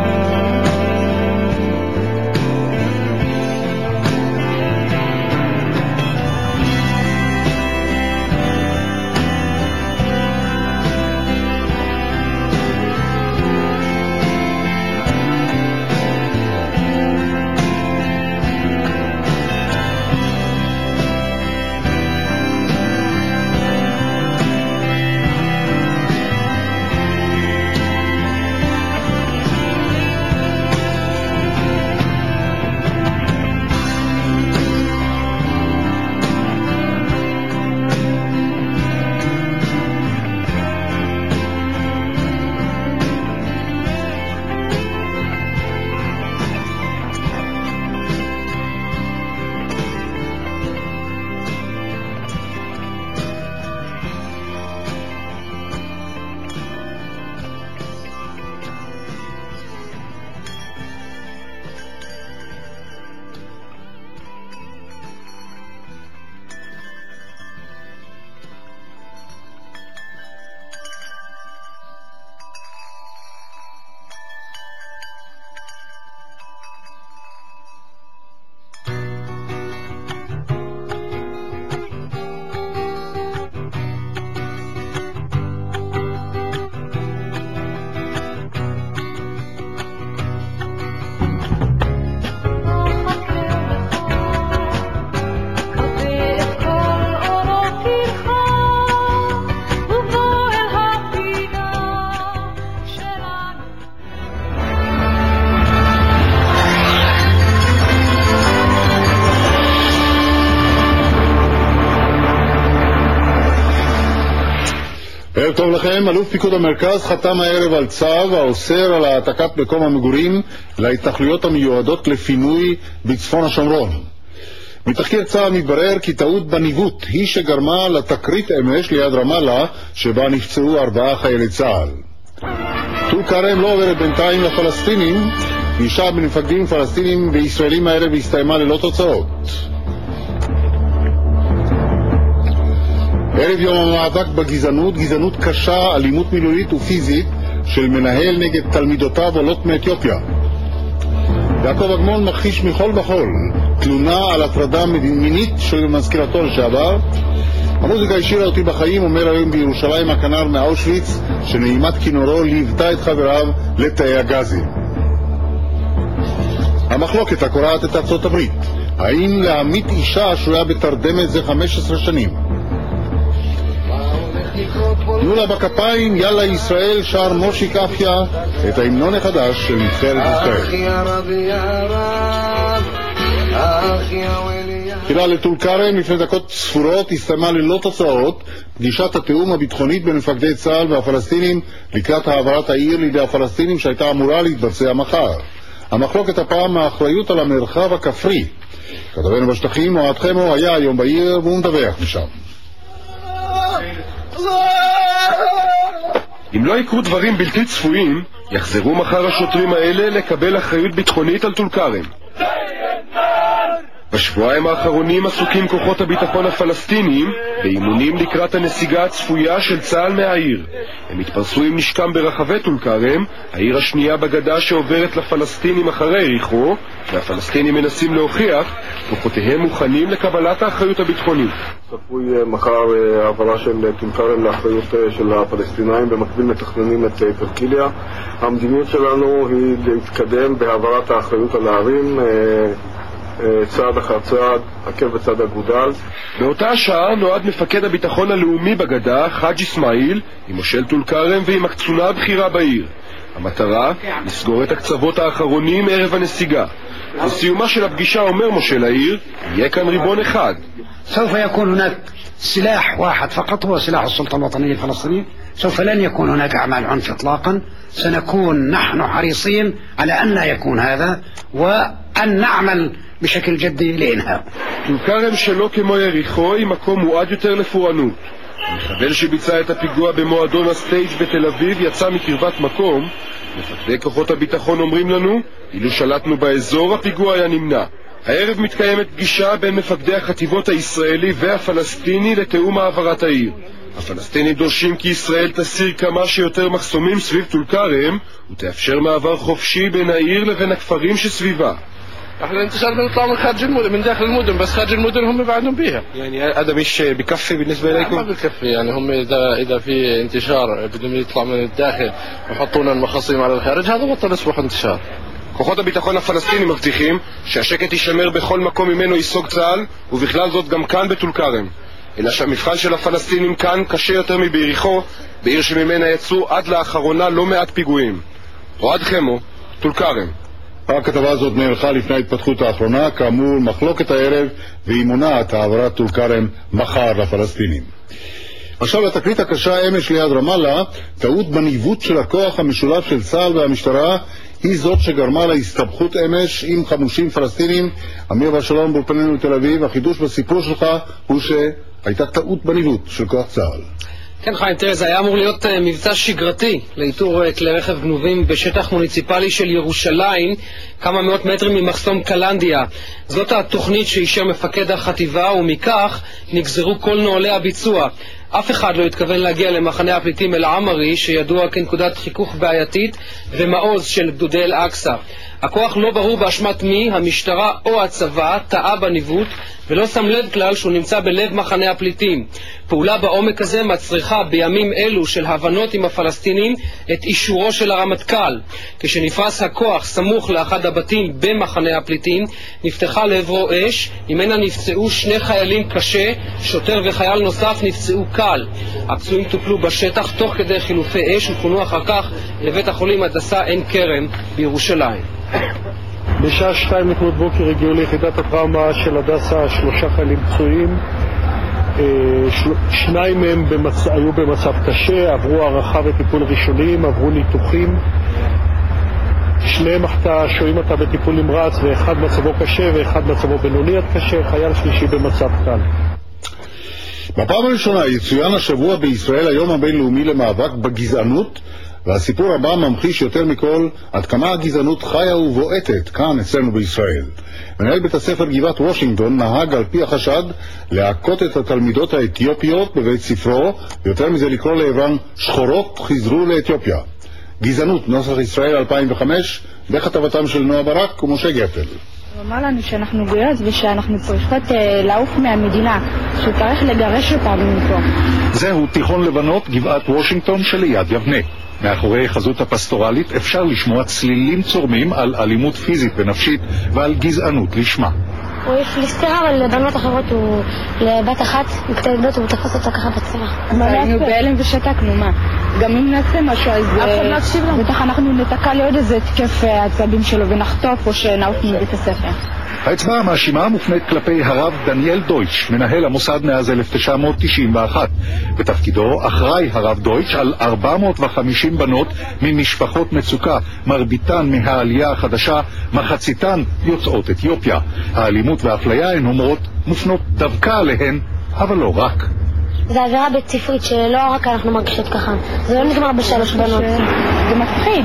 H: ערב טוב לכם. אלוף פיקוד המרכז חתם הערב על צו האוסר על העתקת מקום המגורים להתנחלויות המיועדות לפינוי בצפון השומרון. מתחקיר צה"ל מתברר כי טעות בניווט היא שגרמה לתקרית אמש ליד רמאללה שבה נפצעו 4 חיילי צה"ל. טול כרם לא עוברת בינתיים לפלסטינים. פגישה בין מפקדים פלסטינים וישראלים הערב הסתיימה ללא תוצאות. ערב יום המאבק בגזענות, גזענות קשה, אלימות מילולית ופיזית של מנהל נגד תלמידותיו עולות מאתיופיה. יעקב אגמון מכחיש מכל וכול תלונה על הטרדה מינית של מזכירתו לשעבר. המוזיקה השאירה אותי בחיים, אומר היום בירושלים הכנר מאושוויץ שנעימת כינורו ליוותה את חבריו לתאי הגזים. המחלוקת הקורעת את ארצות הברית, האם להמית אישה השרויה בתרדמת זה 15 שנים. תנו לה בכפיים, יאללה ישראל, שר מושיק אפיה את ההמנון החדש של נבחרת ישראל. תחילה לטול כרם, לפני דקות ספורות הסתיימה ללא תוצאות פגישת התיאום הביטחונית בין מפקדי צה"ל והפלסטינים לקראת העברת העיר לידי הפלסטינים שהייתה אמורה להתבצע מחר. המחלוקת הפעם האחריות על המרחב הכפרי. כתבנו בשטחים, אוהד חמו היה היום בעיר והוא מדווח משם.
I: אם לא יקרו דברים בלתי צפויים, יחזרו מחר השוטרים האלה לקבל אחריות ביטחונית על טול כרם. בשבועיים האחרונים עסוקים כוחות הביטחון הפלסטיניים באימונים לקראת הנסיגה הצפויה של צה"ל מהעיר. הם התפרסו עם נשקם ברחבי טול כרם, העיר השנייה בגדה שעוברת לפלסטינים אחרי יריחו, והפלסטינים מנסים להוכיח כוחותיהם מוכנים לקבלת האחריות הביטחונית.
J: צפוי מחר העברה של טול כרם לאחריות של הפלסטינאים, במקביל מתכננים את פרקיליה. המדיניות שלנו היא להתקדם בהעברת האחריות על הערים, צעד אחר צעד, עקב בצד אגודל.
I: באותה השעה נועד מפקד הביטחון הלאומי בגדה, חאג' אסמאעיל, עם מושל טול כרם ועם הקצונה הבכירה בעיר. המטרה, לסגור את הקצוות האחרונים ערב הנסיגה. בסיומה של הפגישה אומר מושל העיר, יהיה כאן ריבון אחד.
K: سوف يكون هناك سلاح واحد فقط هو سلاح السلطة الوطنية الفلسطينية. سوف لن يكون هناك أعمال عنف إطلاقا. سنكون نحن حريصين على أن لا يكون هذا وأن نعمل بشكل جدي لإنهاء.
I: טול כרם שלא כמו יריחו היא מקום מועד יותר לפורענות. המחבל שביצע את הפיגוע במועדון הסטייג' בתל אביב יצא מקרבת מקום. מפקדי כוחות הביטחון אומרים לנו, אילו שלטנו באזור הפיגוע היה נמנע. הערב מתקיימת פגישה בין מפקדי החטיבות הישראלי והפלסטיני לתאום העברת העיר. הפלסטינים דורשים כי ישראל תסיר כמה שיותר מחסומים סביב טול כרם ותאפשר מעבר חופשי בין העיר לבין הכפרים שסביבה.
L: احنا الانتشار بنطلع من خارج المدن من داخل المدن بس خارج المدن هم بعدهم بيها
I: يعني هذا مش بكفي بالنسبه لكم؟
L: ما بكفي يعني هم اذا في انتشار بدهم يطلع من الداخل ويحطون المخاصيم على الخارج هذا بطل يصبح انتشار.
I: כוחות הביטחון הפלסטינים מבטיחים שהשקט יישמר בכל מקום ממנו ייסוג צה"ל ובכלל זאת גם כאן בטול כרם. אלא שהמבחן של הפלסטינים כאן קשה יותר מביריחו, בעיר שממנה יצאו עד לאחרונה לא מעט פיגועים. אוהד חמו, טול כרם.
H: הכתבה הזאת נערכה לפני ההתפתחות האחרונה, כאמור מחלוקת הערב והיא מונעת העברת טול כרם מחר לפלסטינים. עכשיו לתקרית הקשה אמש ליד רמאללה, טעות בניווט של הכוח המשולב של צה"ל והמשטרה היא זאת שגרמה להסתבכות אמש עם חמושים פלסטינים. אמיר בשלום באולפנינו בתל אביב, החידוש בסיפור שלך הוא שהייתה טעות בניווט של כוח צה"ל.
M: כן חיים, תראה, זה היה אמור להיות מבצע שגרתי לאיתור כלי רכב גנובים בשטח מוניציפלי של ירושלים, כמה מאות מטרים ממחסום קלנדיה. זאת התוכנית שאישר מפקד החטיבה, ומכך נגזרו כל נוהלי הביצוע. אף אחד לא התכוון להגיע למחנה הפליטים אל-עמרי, שידוע כנקודת חיכוך בעייתית ומעוז של גדודי אל-אקסא. הכוח לא ברור באשמת מי, המשטרה או הצבא, טעה בניווט ולא שם לב כלל שהוא נמצא בלב מחנה הפליטים. פעולה בעומק הזה מצריכה בימים אלו של הבנות עם הפלסטינים את אישורו של הרמטכ"ל. כשנפרס הכוח סמוך לאחד הבתים במחנה הפליטים, נפתחה לעברו אש, ממנה נפצעו 2 חיילים קשה, שוטר וחייל נוסף נפצעו קל. הפצועים טופלו בשטח תוך כדי חילופי אש ופונו אחר כך לבית החולים הדסה עין כרם בירושלים.
N: בשעה 2 לפנות בוקר הגיעו ליחידת הטראומה של הדסה 3 חיילים פצועים. שניים מהם היו במצב קשה, עברו הערכה וטיפול ראשונים, עברו ניתוחים. שניהם שוהים אותה בטיפול נמרץ, ואחד מצבו קשה ואחד מצבו בינוני עד קשה, חייל שלישי במצב קל.
H: בפעם הראשונה יצוין השבוע בישראל היום הבינלאומי למאבק בגזענות, והסיפור הבא ממחיש יותר מכל עד כמה הגזענות חיה ובועטת כאן אצלנו בישראל. מנהל בית הספר גבעת וושינגטון נהג על פי החשד להכות את התלמידות האתיופיות בבית ספרו, ויותר מזה לקרוא לעברן שחורות חזרו לאתיופיה. גזענות נוסח ישראל 2005 בכתבתם של נועה ברק ומשה גפל.
O: הוא אמר לנו שאנחנו גויות ושאנחנו צריכות לעוף מהמדינה, שהוא צריך לגרש אותנו מפה.
P: זהו תיכון לבנות גבעת וושינגטון שליד יבנה. מאחורי חזות הפסטורלית אפשר לשמוע צלילים צורמים על אלימות פיזית ונפשית ועל גזענות לשמה.
Q: הוא הפליסטר אבל לבנות אחרות, הוא לבת אחת מקטלדות, הוא תפס אותה ככה בצבע.
O: היינו בהלם ושתקנו, מה? גם אם נעשה משהו אז בטח אנחנו נתקע לעוד איזה התקף העצבים שלו ונחטוף או שנעוף מבית הספר.
P: האצבע המאשימה מופנית כלפי הרב דניאל דויטש, מנהל המוסד מאז 1991. בתפקידו אחראי הרב דויטש על 450 בנות ממשפחות מצוקה, מרביתן מהעלייה החדשה, מחציתן יוצאות אתיופיה. האלימות והאפליה הן אומרות מופנות דווקא עליהן, אבל לא רק.
Q: זה עבירה בית ספרית שלא רק אנחנו מרגישות ככה. זה לא נגמר בשלוש בנות.
O: זה מפחיד.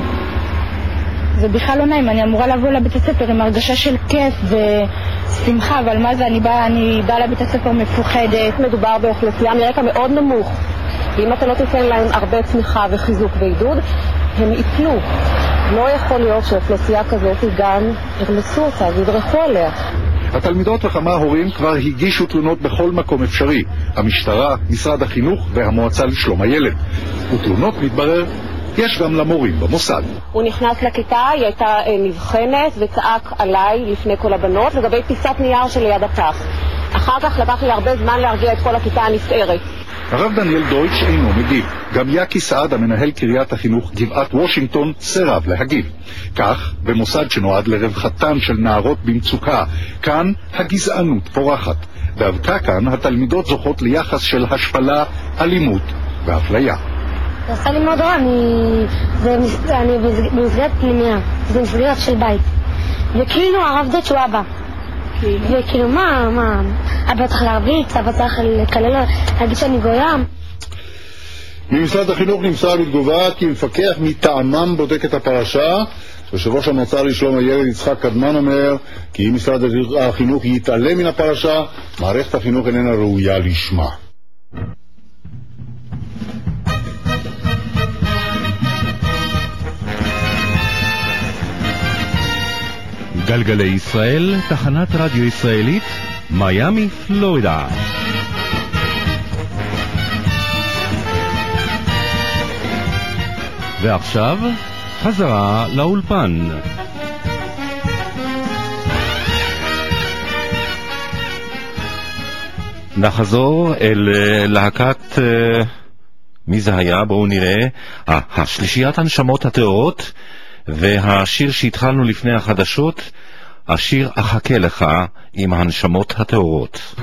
O: זה בכלל לא נעים, אני אמורה לבוא לבית הספר עם הרגשה של כיף ושמחה, אבל מה זה, אני באה לבית הספר מפוחדת.
R: מדובר באוכלוסייה מרקע מאוד נמוך, ואם אתה לא תיתן להם הרבה צמיחה וחיזוק ועידוד, הם יפלו. לא יכול להיות שאוכלוסייה כזאת גם ירמסו אותה וידרכו עליה.
P: התלמידות וכמה הורים כבר הגישו תלונות בכל מקום אפשרי, המשטרה, משרד החינוך והמועצה לשלום הילד. ותלונות מתברר יש גם למורים במוסד.
R: הוא נכנס לכיתה, היא הייתה נבחנת וצעק עליי לפני כל הבנות לגבי פיסת נייר שליד הפח. אחר כך לקח לי הרבה זמן להרגיע את כל הכיתה הנסערת.
P: הרב דניאל דויטש אינו מגיב. גם יקי סעד, המנהל קריית החינוך גבעת וושינגטון, סירב להגיב. כך, במוסד שנועד לרווחתן של נערות במצוקה, כאן הגזענות פורחת. דווקא כאן התלמידות זוכות ליחס של השפלה, אלימות ואפליה.
Q: זה עשה לי מאוד רע, אני במסגרת פנימיה, זה מסגרת של בית. וכאילו הרב דויטש הוא אבא. וכאילו מה, אבא צריך להרביץ, אבא צריך לקלל, להגיד שאני גויה.
H: ממשרד החינוך נמסר בתגובה כי מפקח מטעמם בודק את הפרשה. יושב ראש המועצה לשלום הילד יצחק קדמן אומר כי אם משרד החינוך יתעלם מן הפרשה, מערכת החינוך איננה ראויה לשמה.
A: גלגלי ישראל, תחנת רדיו ישראלית, מיאמי, פלורידה. ועכשיו, חזרה לאולפן. נחזור אל להקת, מי זה היה? בואו נראה. השלישיית הנשמות התאורות, והשיר שהתחלנו לפני החדשות, השיר אחכה לך עם הנשמות התאורות.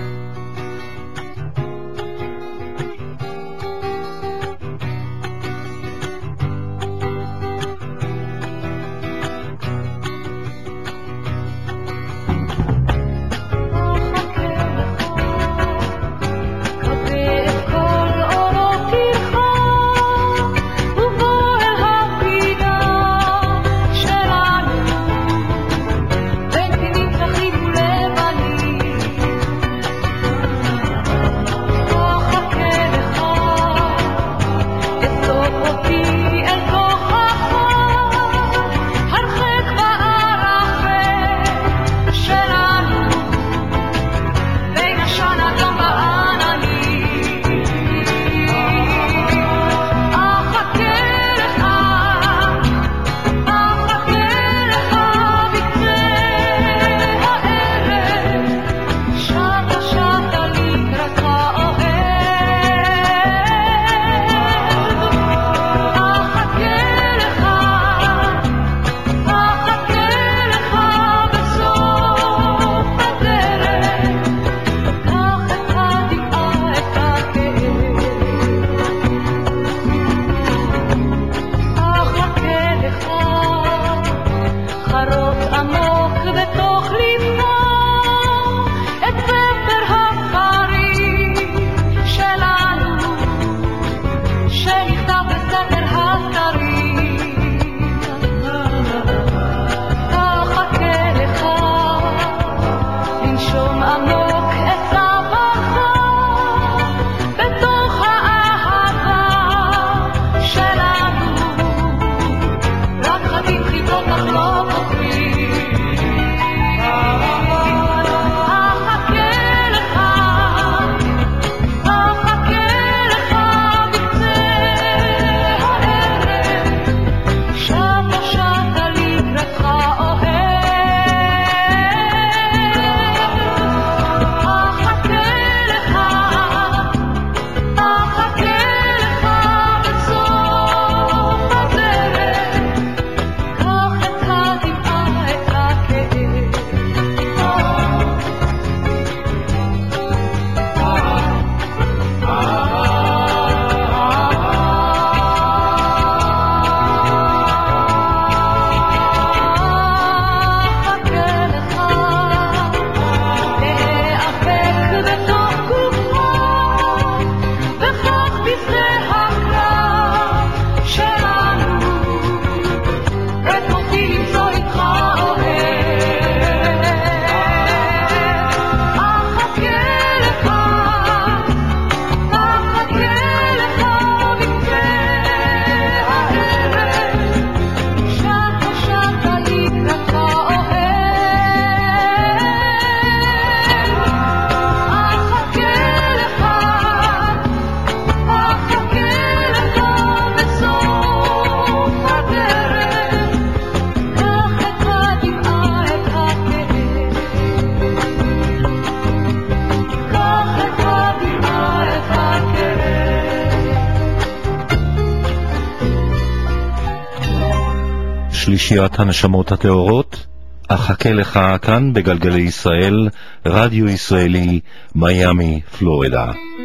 A: שלישיית הנשמות הטהורות, אחכה לך כאן בגלגלי ישראל, רדיו ישראלי, מיאמי, פלורידה.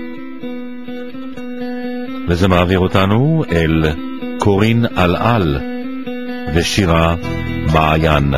A: וזה מעביר אותנו אל קורין על ושירה מעיין.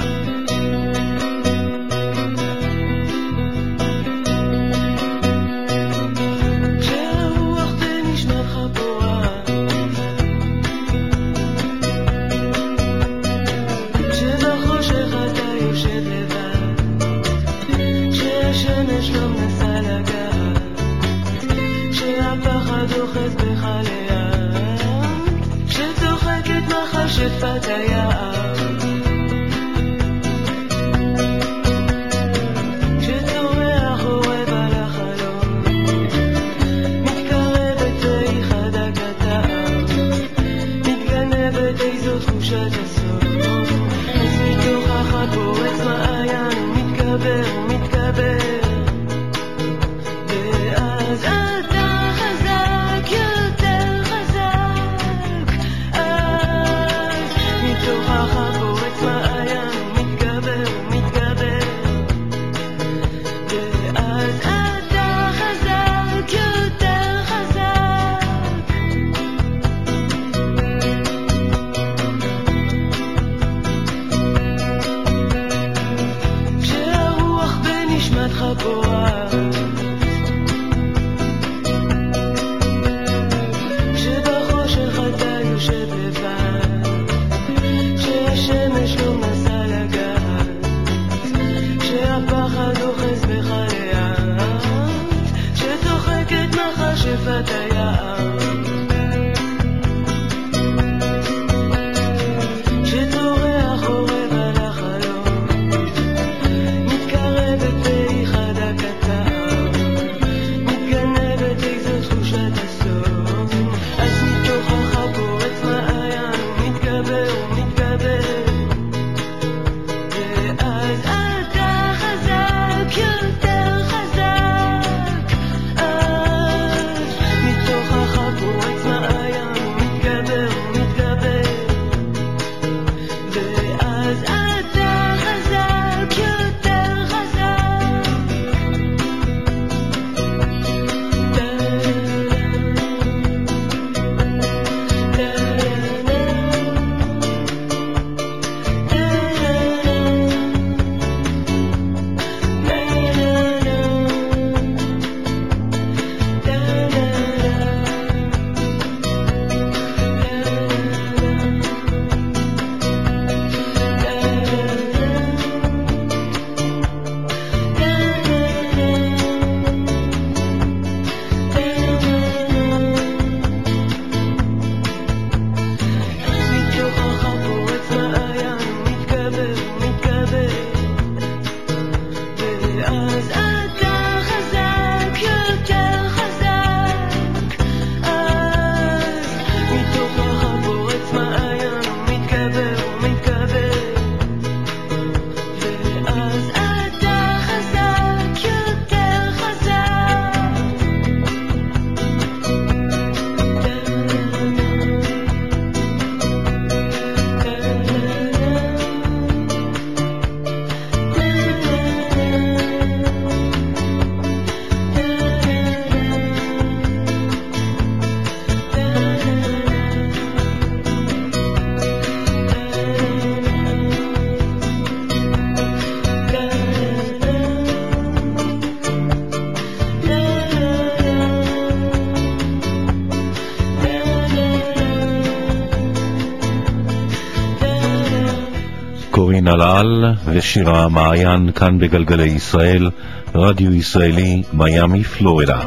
A: קורין על ושירה מעיין כאן בגלגלי ישראל, רדיו ישראלי, מיאמי, פלורידה.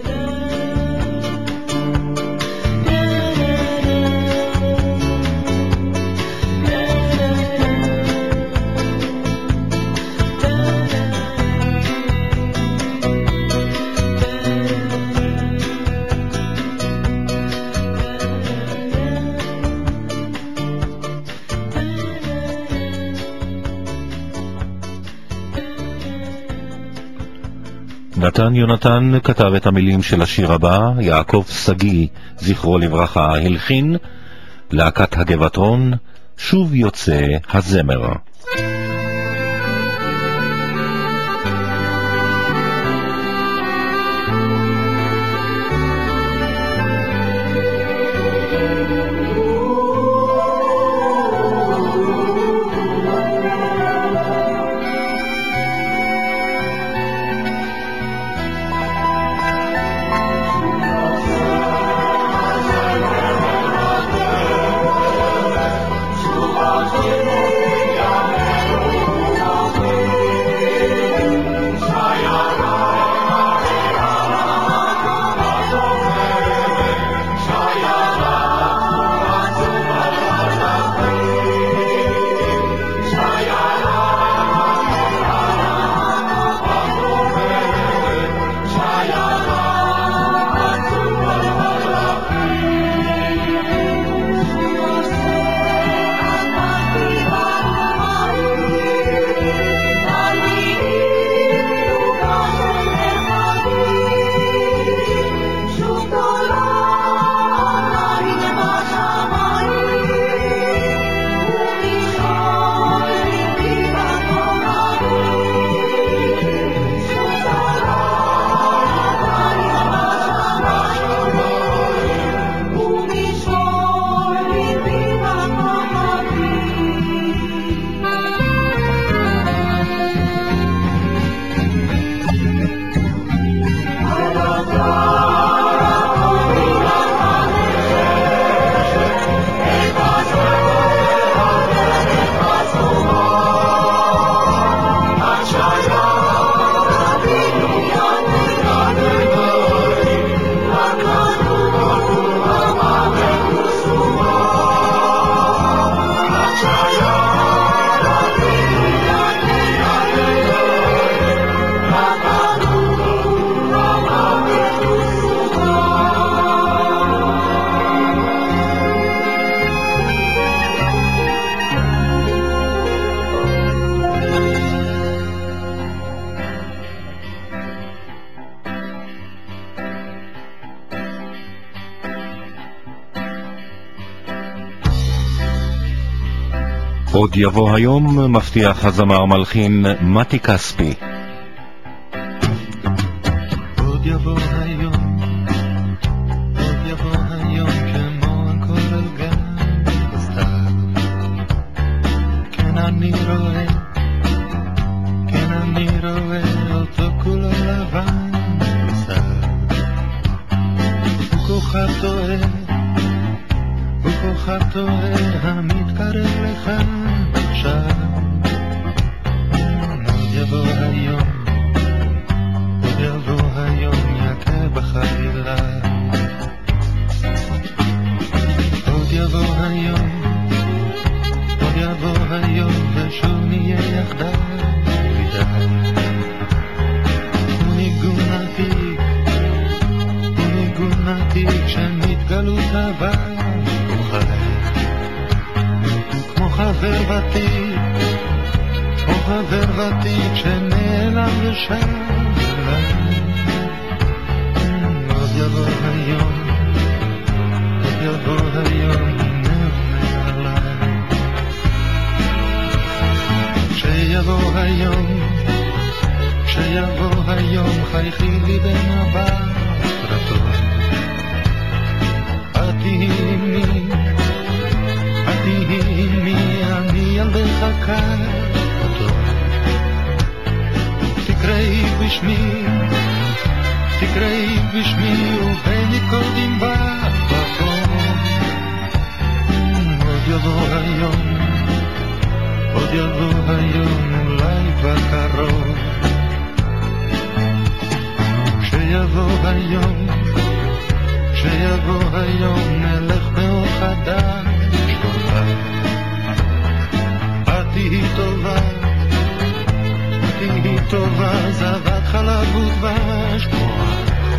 A: נתן יונתן כתב את המילים של השיר הבא, יעקב סגי, זכרו לברכה, הלחין, להקת הגבעתרון, שוב יוצא הזמר. עוד יבוא היום, מבטיח הזמר מלחין מתי כספי.
G: עוד יבוא היום, עוד יבוא היום כמו כל גן בסתיו. כן אני רואה, כן אני רואה אותו כולו לבן בסתיו. הוא כוכב טועה, הוא כוכב טועה המתקרב לך עכשיו. עוד יבוא היום, עוד יבוא היום יכה בחלילה. עוד יבוא היום, עוד יבוא היום ושוב נהיה יחדיו בידיו. הוא ניגון עתיק, הוא ניגון עתיק שמתגלות עבר. כמו חבר ותיק, כמו חבר ותיק שנעלם ושב. עוד יבוא היום, עוד יבוא היום נאמר עליי. כשיבוא היום, כשיבוא היום חייכי לי במבט רטוב. את תהי עמי, את תהי עמי, אני ילדך קר אותו. תקראי בשמי, תקראי בשמי ובני קודם במקום. עוד יבוא היום, עוד יבוא היום אולי בקרוב. כשיבוא היום, כשיבוא היום נלך מאוד חדש שכוחה. את תהי טובה, את תהי טובה, זבת חלב ודבש כמוה.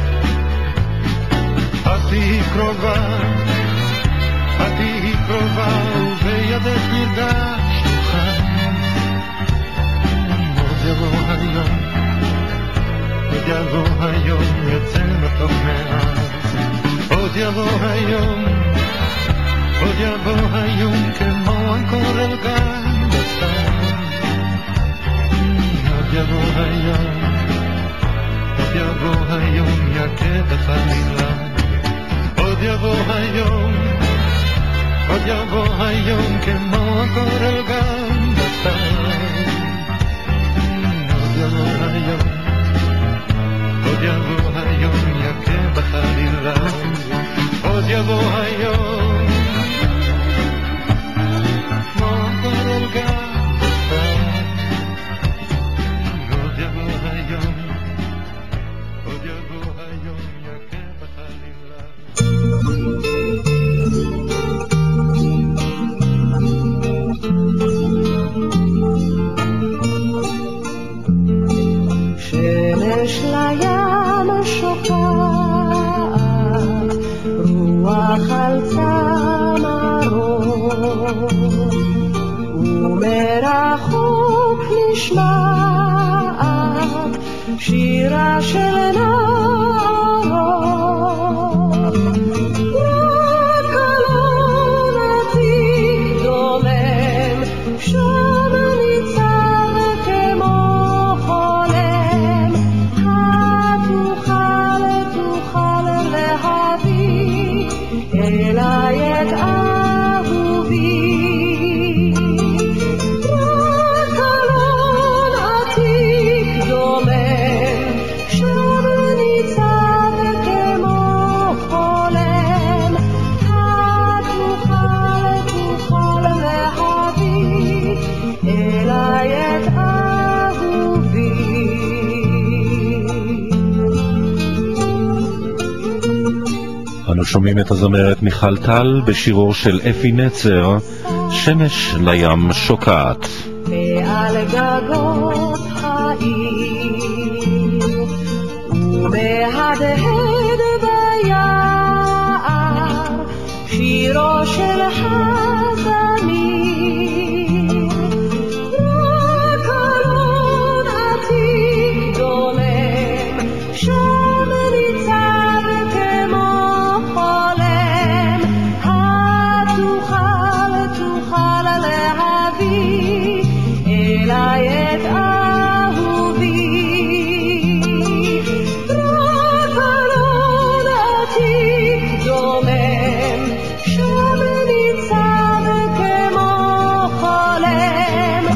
G: את תהי קרובה, את תהי קרובה ובידך נרגש שולחן. עוד יבוא היום, עוד יבוא היום יצא מתוק מאז. עוד יבוא היום, עוד יבוא היום כמו אנקור אל גן בסתיו. עוד יבוא היום, עוד יבוא היום יכה בחלילה. עוד יבוא היום, עוד יבוא היום כמו אנקור אל גן בסתיו. עוד יבוא היום, עוד יבוא היום יכה בחלילה. עוד יבוא היום כמו אנקור אל גן בסתיו. עוד יבוא היום, עוד יבוא היום יכה בחלילה.
C: שמש לים שוקעת, רוח על צמרות, ומרחוק נשמעת שירה של נערות. רק אלון עתיק דומם, שם ניצב כמו חולם. תוכל להביא אליי את אהובי. רק אלון עתיק דומם, שם ניצב כמו חולם. תוכל להביא אליי את אהובי.
A: אנו שומעים את הזמרת מיכל טל בשירו של אפי נצר, שמש לים שוקעת.
C: מעל גגות העיר ומהדהד ביער שירו של חזמיר. רק אלון עתיק דומם, שם ניצב כמו חולם. תוכל להביא אליי את אהובי. רק אלון עתיק דומם, שם ניצב כמו חולם.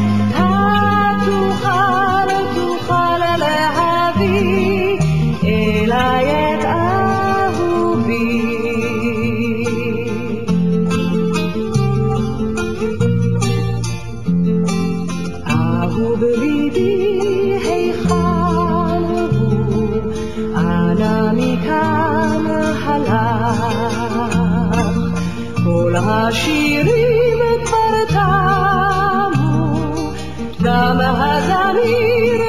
C: תוכל להביא אליי את אהובי. אהוב ליבי היכן הוא, אנה מכאן הלך. כל השירים כבר תמו, גם הזמיר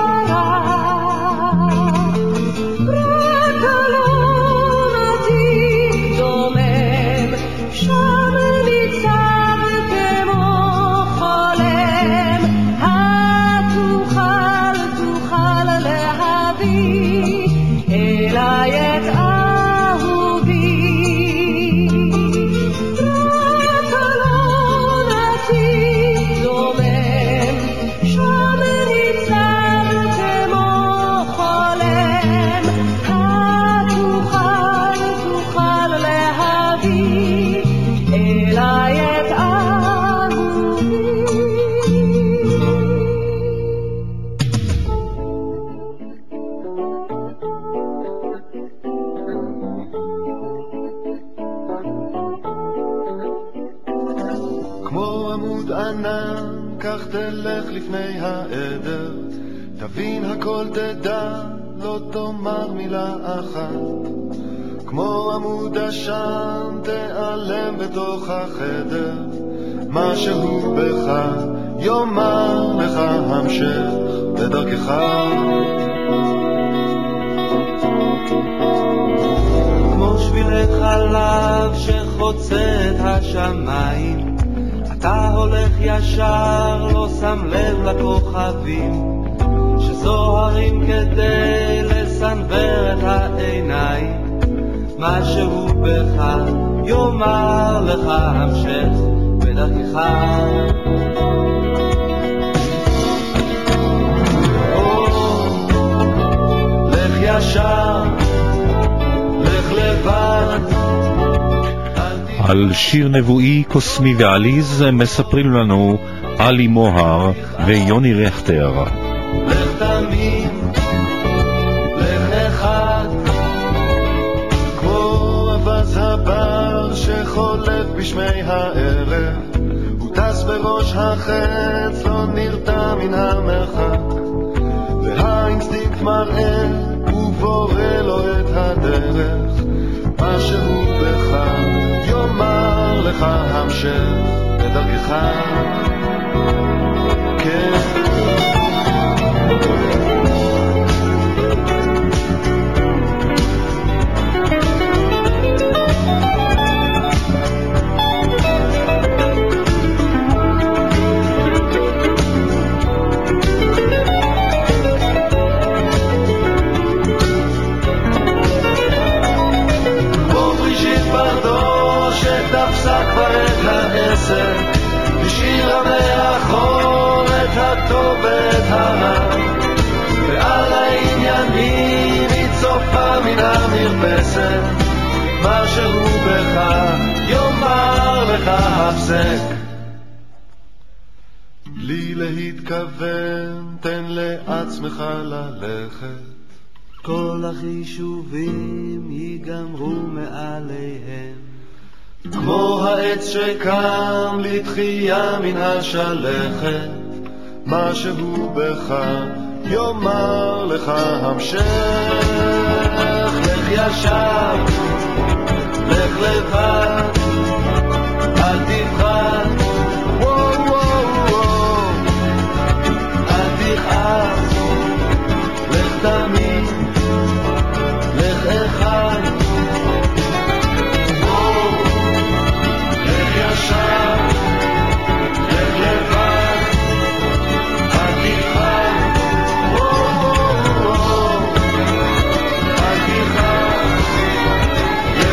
C: פרח. רק אלון עתיק דומם, שם ניצב כמו חולם. תוכל להביא אליי את אהובי. רק אלון עתיק דומם, שם ניצב כמו חולם. תוכל להביא אליי את אהובי.
D: כמו עמוד ענן, כך תלך לפני העדר, תבין הכל תדע, לא תאמר מילה אחת. כמו עמוד עשן, תיעלם בתוך החדר, משהו בך יאמר לך המשך בדרכך.
S: כמו שבילי חלב שחוצה את השמיים, אתה הולך ישר, לא שם לב לכוכבים שזוהרים כדי לסנבר את העיניים. משהו בך יאמר לך המשך בדרכך. לך ישר, לך לבד.
A: על שיר נבואי קוסמי ועליז מספרים לנו עלי מוהר ויוני רכטר.
S: לך תמיד, לך אחד,
E: כמו אבז הבר שחולף בשמי הערב, הוא טס בראש החץ, לא נרתע מן המרחק, והאינסטינקט מראה ובורא לו את הדרך. משהו בך יאמר לך המשך בדרכך. כן,
S: תפסה כבר את העשר, השאירה מאחור את הטוב ואת הרע, ועל העניינים היא צופה מן המרפסת. משהו בך יאמר לך הפסק.
E: בלי להתכוון תן לעצמך ללכת,
S: כל החישובים ייגמרו מעליהם,
E: כמו העץ שקם לתחייה מן השלכת. משהו בך יאמר לך המשך.
S: לך ישר, לך לבד, אל תפחד, וואו וואו וואו, אל תכעס, לך תמיד, לך אחד. לך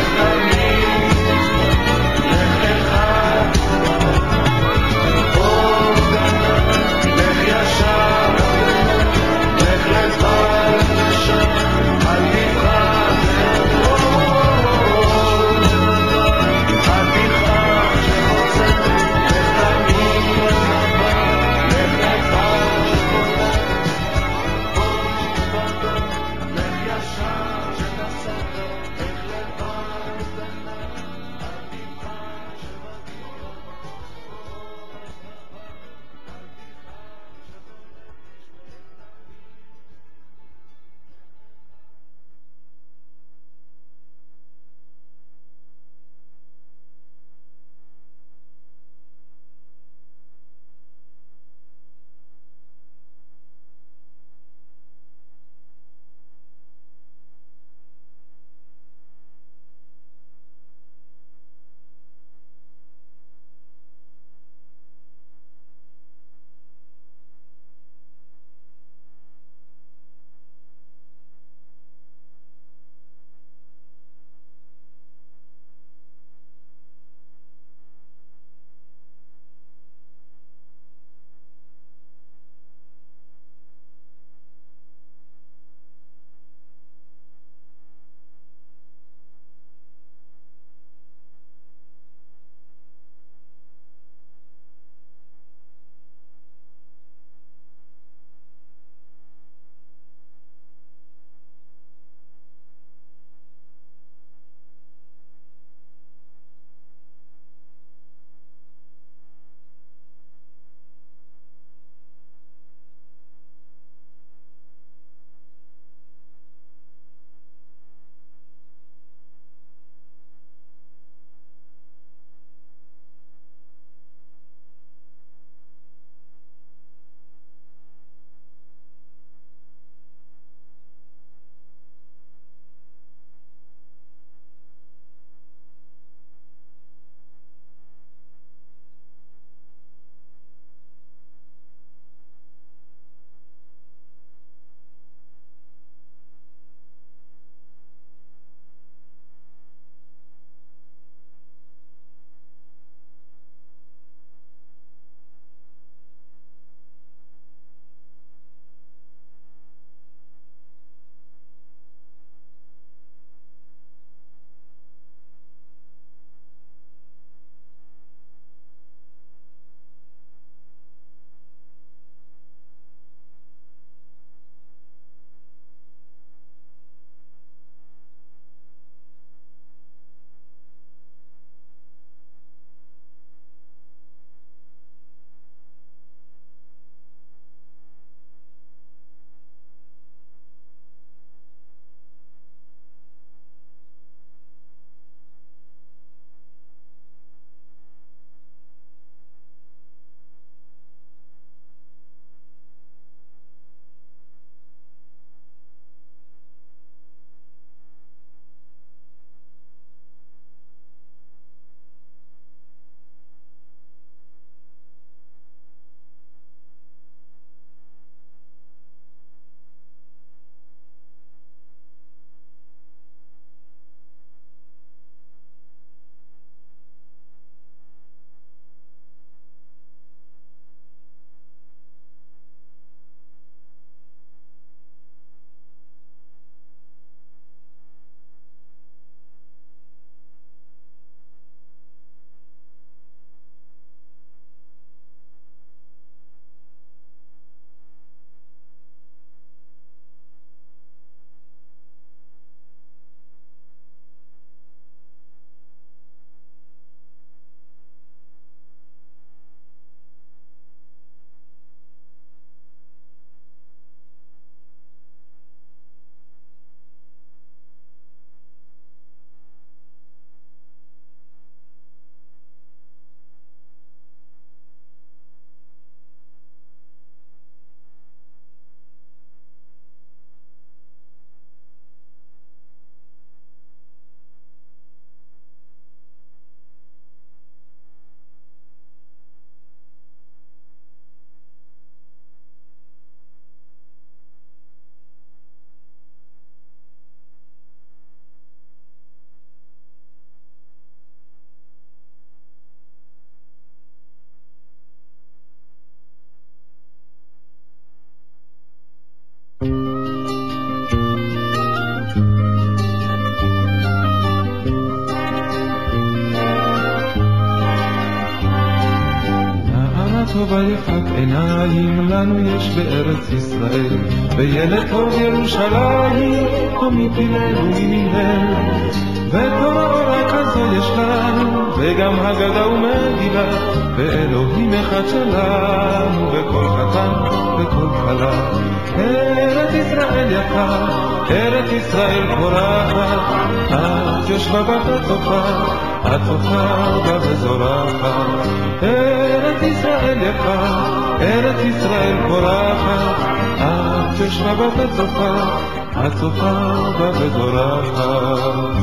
T: טובה יפת עיניים לנו יש בארץ ישראל, וילד טוב ירושלים ומפילנו ממינהל, ותורה אורה כזו יש לנו, וגם הגדה ומגילה, ואלוהים אחד שלנו, וכל חתן וכל כלה. ארץ ישראל יקר, ארץ ישראל פורחת, את יושבה בה וצופה, את צופה בה וזורחת. ארץ ישראל יקר, ארץ ישראל פורחת, את יושבה בה וצופה, את צופה בה וזורחת.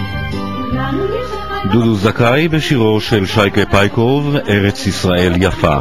A: דודו זכאי בשירו של שייקה פייקוב, ארץ ישראל יפה.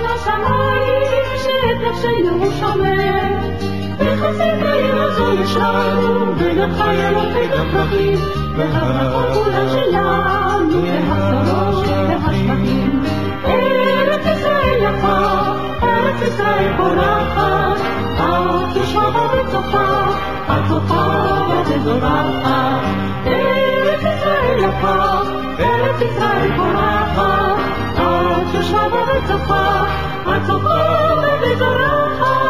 B: ארץ ישראל יפה, ארץ ישראל פורחת, את יושבה בה וצופה, את צופה בה וזורחת. ארץ ישראל יפה, ארץ ישראל פורחת, את יושבה בה וצופה, את צופה בה וזורחת.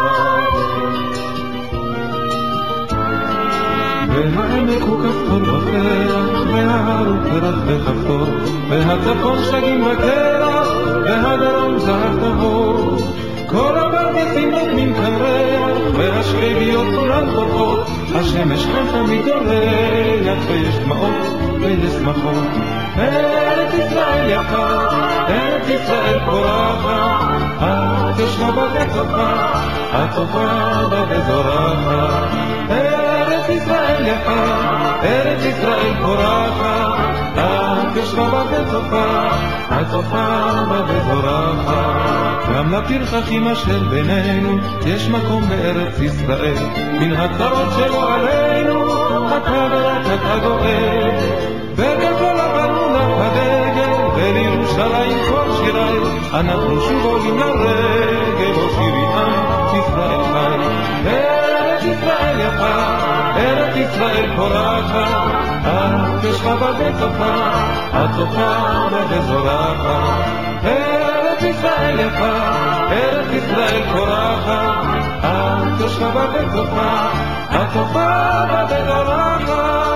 T: והעמק הוא כפתור בפרח, וההר הוא פרח וכפתור, והצפון שלגים בקרח, והדרום זהב טהור. כל הפרדסים נותנים כאן ריח, והשכגיות כולן פותחות, השמש כאן תמיד עורח, ויש דמעות ויש שמחות. ארץ ישראל יפה, ארץ ישראל פורחת, את יושבה בה וצופה, את צופה בה וזורחת. ארץ ישראל יפה, ארץ ישראל פורחת, את יושבה בה וצופה, את צופה בה וזורחת. גם לפרחחים אשר בינינו יש מקום בארץ ישראל, מן הצרות שלו עלינו אתה ורק אתה גואל. וכחול לבן מונח הדגל, ולירושלים כל שירי, אנחנו שוב עולים לרגל, או שיריהם ישראל חי. ארץ ישראל יפה, ארץ ישראל פורחת, את יושבה בה וצופה, את צופה בה וזורחת. ארץ ישראל יפה, ארץ ישראל פורחת, את יושבה בה וצופה, את צופה בה וזורחת.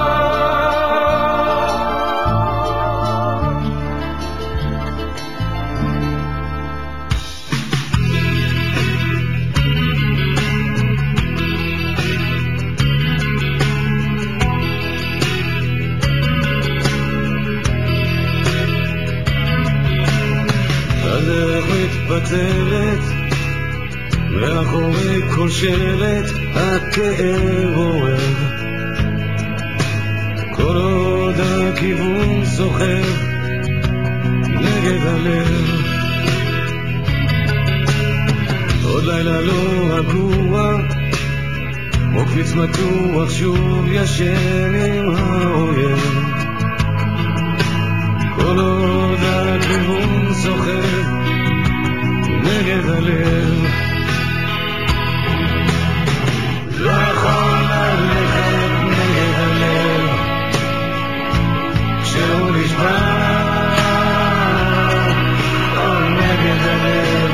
S: מתבטלת, מאחורי כל שלט הכאב עורר, כל עוד הכיוון סוחר נגד הלב. עוד לילה לא רגוע, כמו קפיץ מתוח שוב ישן עם האויב, כל עוד הכיוון סוחר נגד הלב. לא יכול ללכת נגד הלב כשהוא נשבע, או נגד הלב.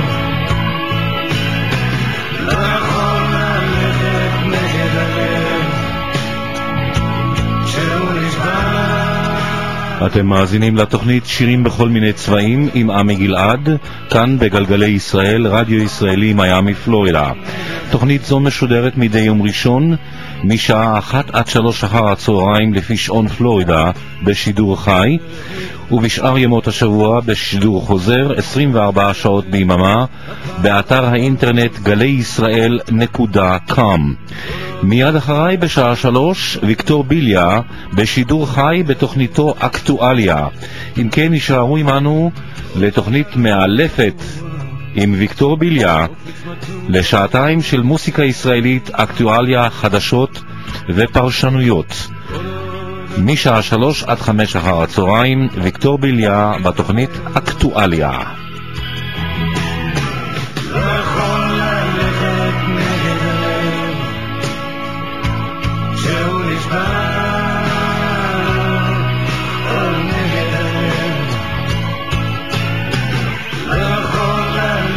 S: לא יכול ללכת נגד הלב כשהוא נשבע.
A: אתם מאזינים לתוכנית שירים בכל מיני צבעים עם עמי גלעד, כאן בגלגלי ישראל, רדיו ישראלי מיאמי פלורידה. תוכנית זו משודרת מדי יום ראשון משעה 1 עד 3 אחר הצהריים לפי שעון פלורידה בשידור חי, ובשאר ימות השבוע בשידור חוזר 24 שעות ביממה באתר האינטרנט גלי-ישראל.com. מיד אחריי בשעה 3 ויקטור ביליה בשידור חי בתוכניתו אקטואליה. אם כן, נשארו עמנו לתוכנית מאלפת עם ויקטור ביליה לשעתיים של מוסיקה ישראלית, אקטואליה, חדשות ופרשנויות. משעה 3 עד 5 אחר הצהריים, ויקטור ביליה בתוכנית אקטואליה.
S: לא יכול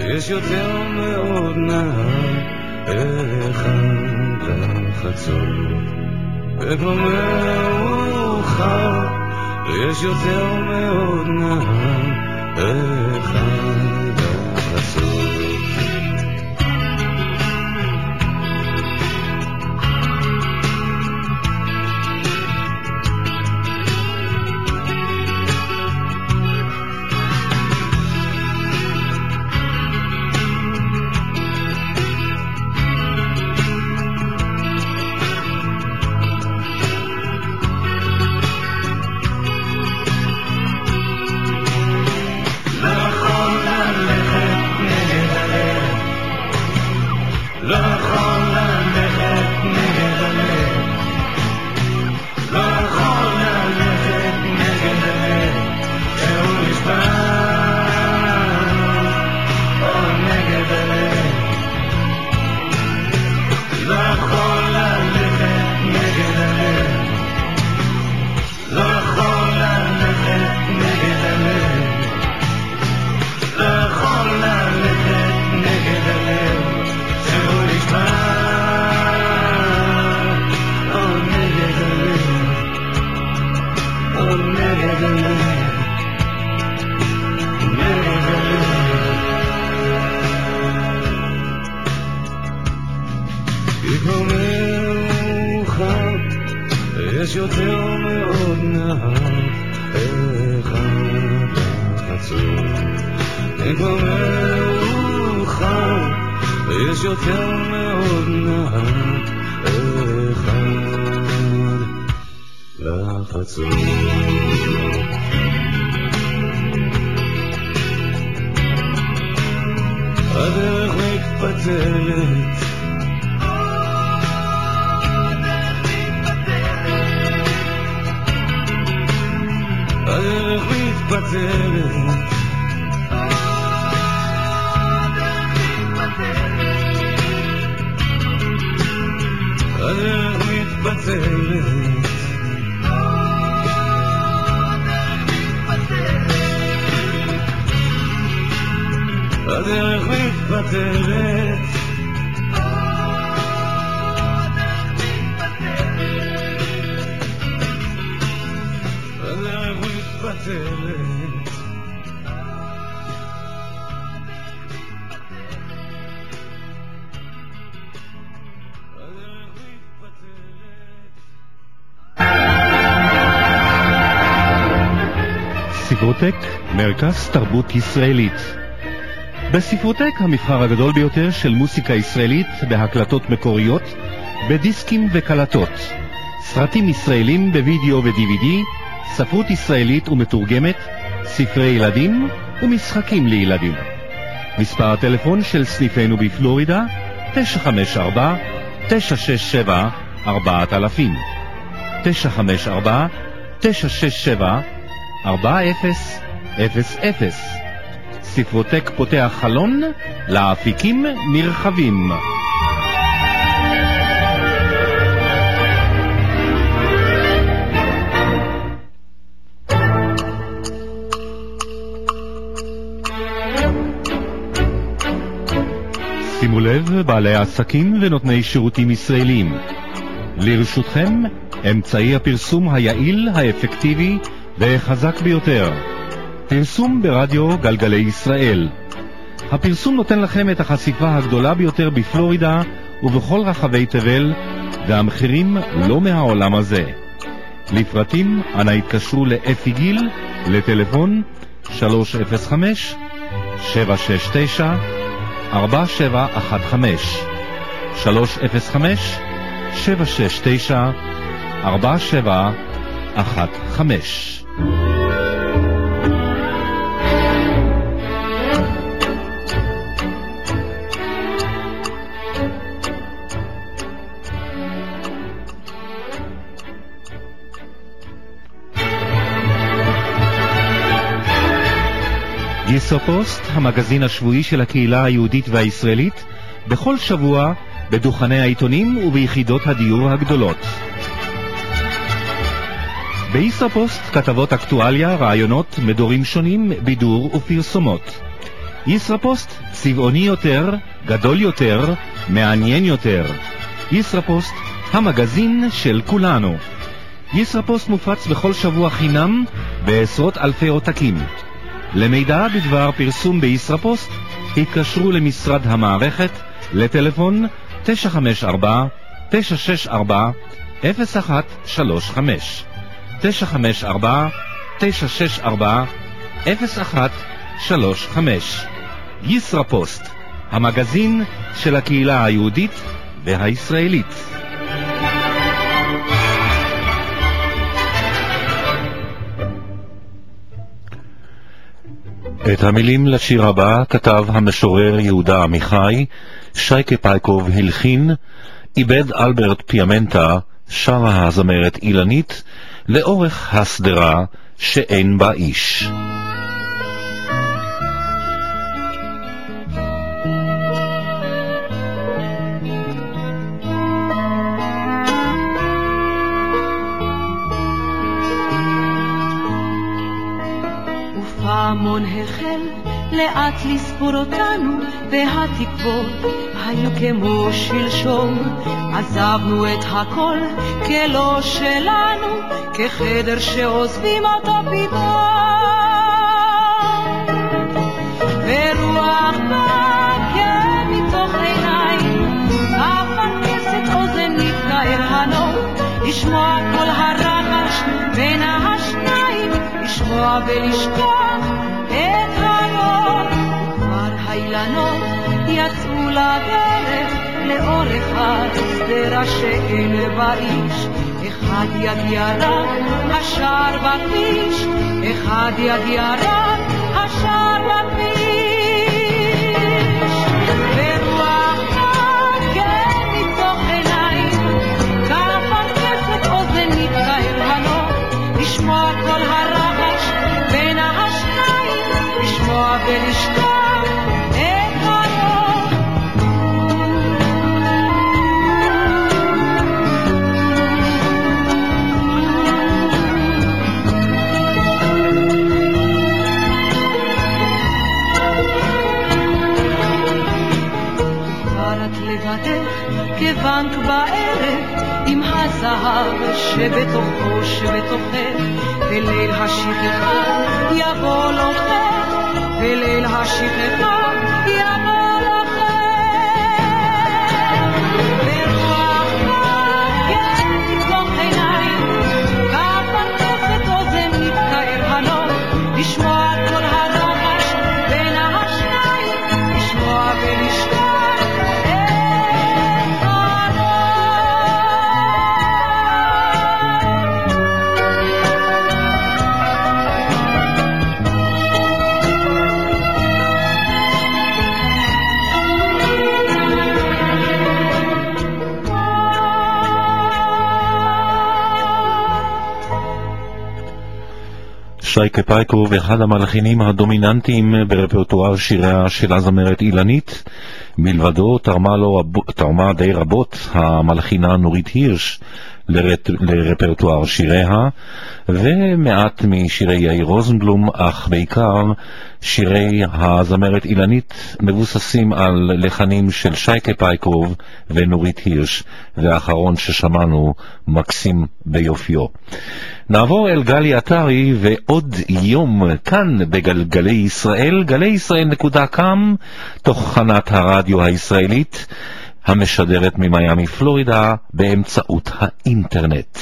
S: יש יותר מאוד נהר אחד לחצות, וכבר מאוחר, ויש יותר מאוד נהר אחד לחצות. יש יותר מאוד נהר אחד לחצות, כבר מאוחר, יש יותר מאוד נהר אחד לחצות. הדרך מתפתלת, הדרך מתפתלת, הדרך מתפתלת, הדרך מתפתלת, הדרך מתפתלת.
A: ספרוטק, מרכז תרבות ישראלית. בספרוטק המבחר הגדול ביותר של מוסיקה ישראלית בהקלטות מקוריות, בדיסקים וקלטות, סרטים ישראלים בווידאו ו-DVD, ספרות ישראלית ומתורגמת, ספרי ילדים ומשחקים לילדים. מספר הטלפון של סניפינו בפלורידה 954-967-4000 954-967-4000. ספרוטק פותח חלון לאפיקים נרחבים. שימו לב, בעלי העסקים ונותני שירותים ישראלים, לרשותכם אמצעי הפרסום היעיל, האפקטיבי וחזק ביותר, פרסום ברדיו גלגלי ישראל. הפרסום נותן לכם את החשיפה הגדולה ביותר בפלורידה ובכל רחבי תבל, והמחירים לא מהעולם הזה. לפרטים אנא התקשרו לאפי גיל לטלפון 305-769-4715 305-769-4715. גיסופוסט, המגזין השבועי של הקהילה היהודית והישראלית, בכל שבוע בדוכני העיתונים וביחידות הדיור הגדולות. בישראפוסט כתבות אקטואליה, רעיונות, מדורים שונים, בידור ופרסומות. ישראפוסט צבעוני יותר, גדול יותר, מעניין יותר. ישראפוסט, המגזין של כולנו. ישראפוסט מופץ בכל שבוע חינם בעשרות אלפי עותקים. למידע בדבר פרסום בישראפוסט התקשרו למשרד המערכת לטלפון 954-964-0135 954-964-0135 ישראפוסט, המגזין של הקהילה היהודית והישראלית. את המילים לשיר הבא כתב המשורר יהודה עמיחי, שייקה פייקוב הלחין, איבד אלברט פיאמנטה, שרה הזמרת אילנית, לאורך הסדרה שאין בה איש.
C: ופעמון החל לאט לספור אותנו, והתקוות היו כמו שלשום. עזבנו את הכל כלא שלנו, כחדר שעוזבים אותו פתאום. ורוח באה מתוך עיניים, אפנקסת אוזנית כאל הנוף, לשמוע כל הרחש בין השניים, לשמוע ולשכוח את הרוב. כבר האילנות יצאו לדרך לאורך הסדרה שאין בה איש. אחד יגיע רק השאר בכביש, אחד יגיע רק השאר בכביש. ורוח מגן מתוך עיניים, כפנקסת אוזנית כאל הנוף, לשמוע כל הרחש בין השניים, לשמוע ולשכוח את הרוב. כבר את לבדך כבנק בערב, עם הזהב שבתוכו שבתוכך, וליל השכחה יבוא לוחך, וליל השכחה יבוא לוחך. ורוח מגן מתוך עיניים, כפנקסת אוזנית כאל הנוף, לשמוע כל הרחש בין השניים, לשמוע ולשכוח.
A: שייקה פייקוב, אחד המלחינים הדומיננטיים ברפרטואר שיריה של הזמרת אילנית. מלבדו תרמה די רבות המלחינה נורית הירש לרפרטואר שיריה, ומעט משירי יאיר רוזנבלום, אך בעיקר שירי הזמרת אילנית מבוססים על לחנים של שייקה פייקוב ונורית הירש, והאחרון ששמענו מקסים ביופיו. נעבור אל גלי עטרי ועוד יום כאן בגלגלי ישראל, גלי-ישראל.com, תוכנת הרדיו הישראלית המשדרת ממיימי פלורידה באמצעות האינטרנט.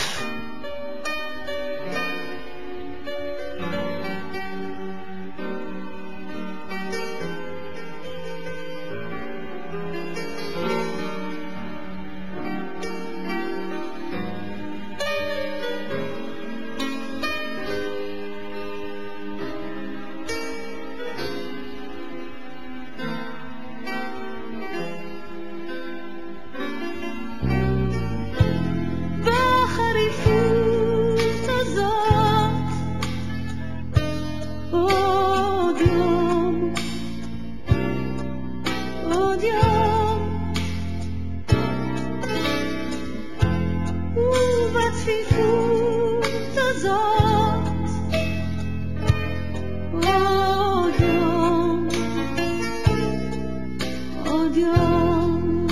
B: עוד יום.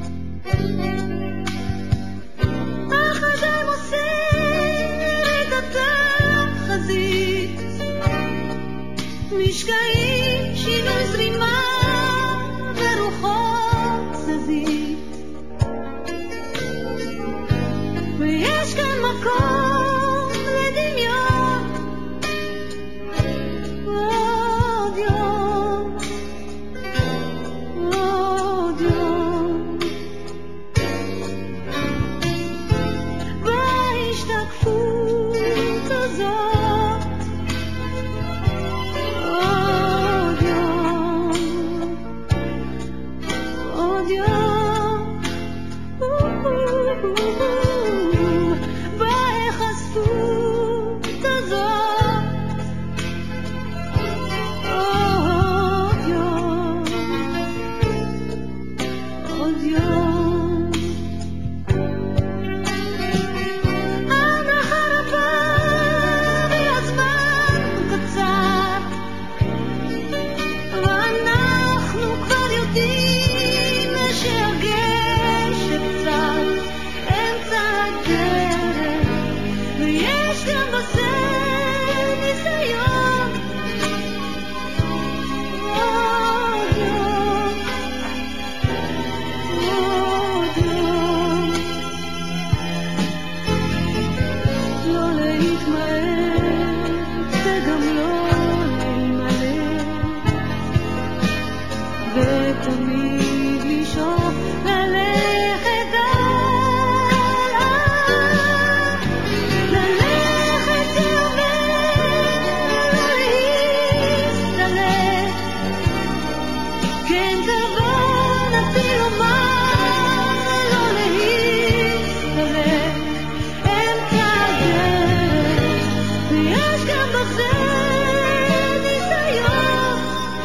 B: איך אתם עושים ירידת החזית, משקעים שינוי זרימה ורוחות זזית, ויש כאן מקום לדמיון. עוד יום, עוד יום, בהשתקפות הזאת. עוד יום, עוד יום, בהיחשפות הזאת. עוד יום, עוד יום, עד אחר הפעם והזמן קצר, ואנחנו כבר יודעים שהגשם צר אמצע הדרך, ויש גם בזה ניסיון. עוד יום, עוד יום, לא להתמעט וגם לא להימלט, ותמיד לשאוף ללכת הלאה, ללכת יותר ולא להסתלק. כן כוונתי לומר לא להסתלק אמצע הדרך, ויש גם בזה ניסיון.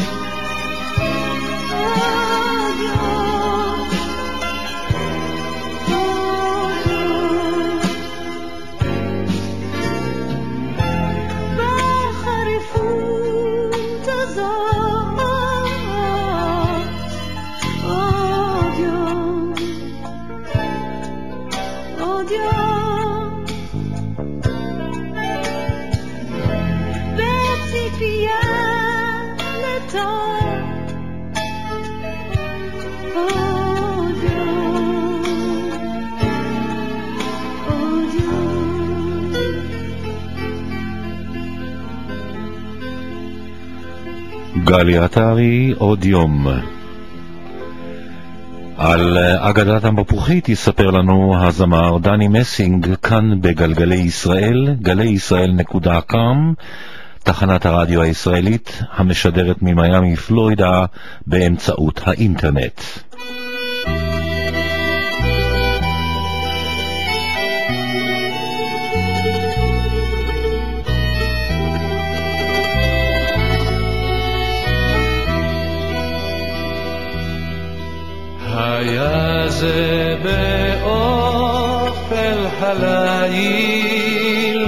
B: עוד יום, עוד יום, בחריפות הזאת. עוד יום, עוד יום, בציפייה לטוב. עוד יום, עוד יום.
A: גלי עטרי, עוד יום. על אגדת המפוחית יספר לנו הזמר דני מסינג כאן בגלגלי ישראל, גלי-ישראל.com, תחנת הרדיו הישראלית המשדרת ממיימי פלורידה באמצעות האינטרנט.
S: היה זה באופל הליל,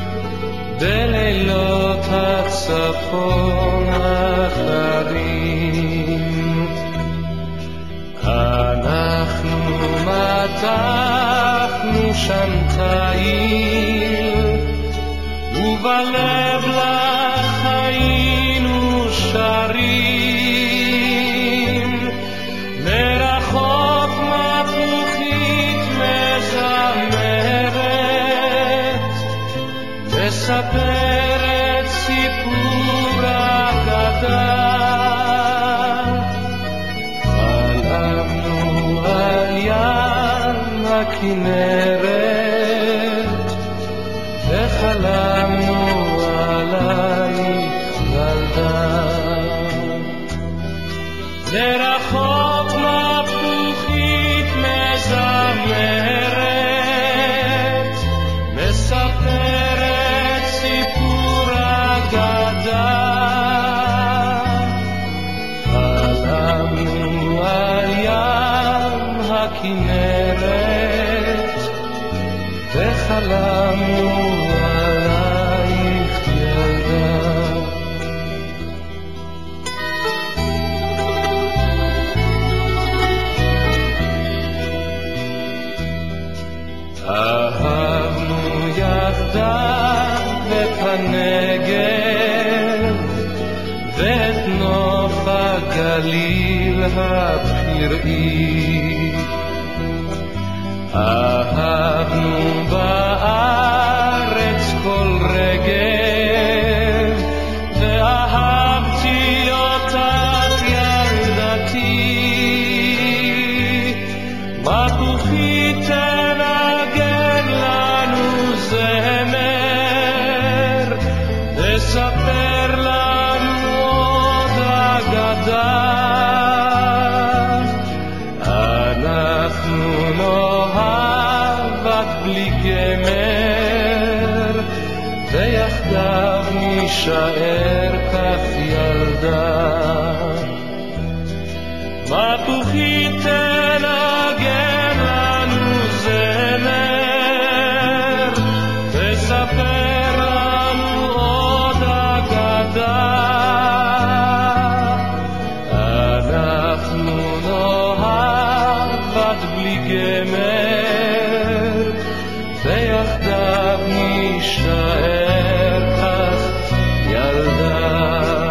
S: בלילות הצפון הקרים, אנחנו מתחנו שם תיל, ובלב לך היינו שרים, מרחוק מפוחית מזמרת, מספרת סיפור אגדה. חלמנו על ים הכנרת, וחלמנו עלייך ילדה. מרחוק מפוחית מזמרת, מספרת סיפור אגדה. חלמנו על ים הכנרת, וחלמנו עלייך ילדה.
T: אל הפראי. אהבנו בארץ כל רגב, ואהבתי אותך ילדתי. מפוחי תנגן לנו זמר, תספר לנו עוד אגדה. אנחנו נאהב בלי גמר, ויחדיו נשאר כך ילדה. מפוחי תנגן לנו זמר, תספר לנו עוד אגדה. אנחנו נאהב בלי גמר, ויחדיו נשאר כך ילדה.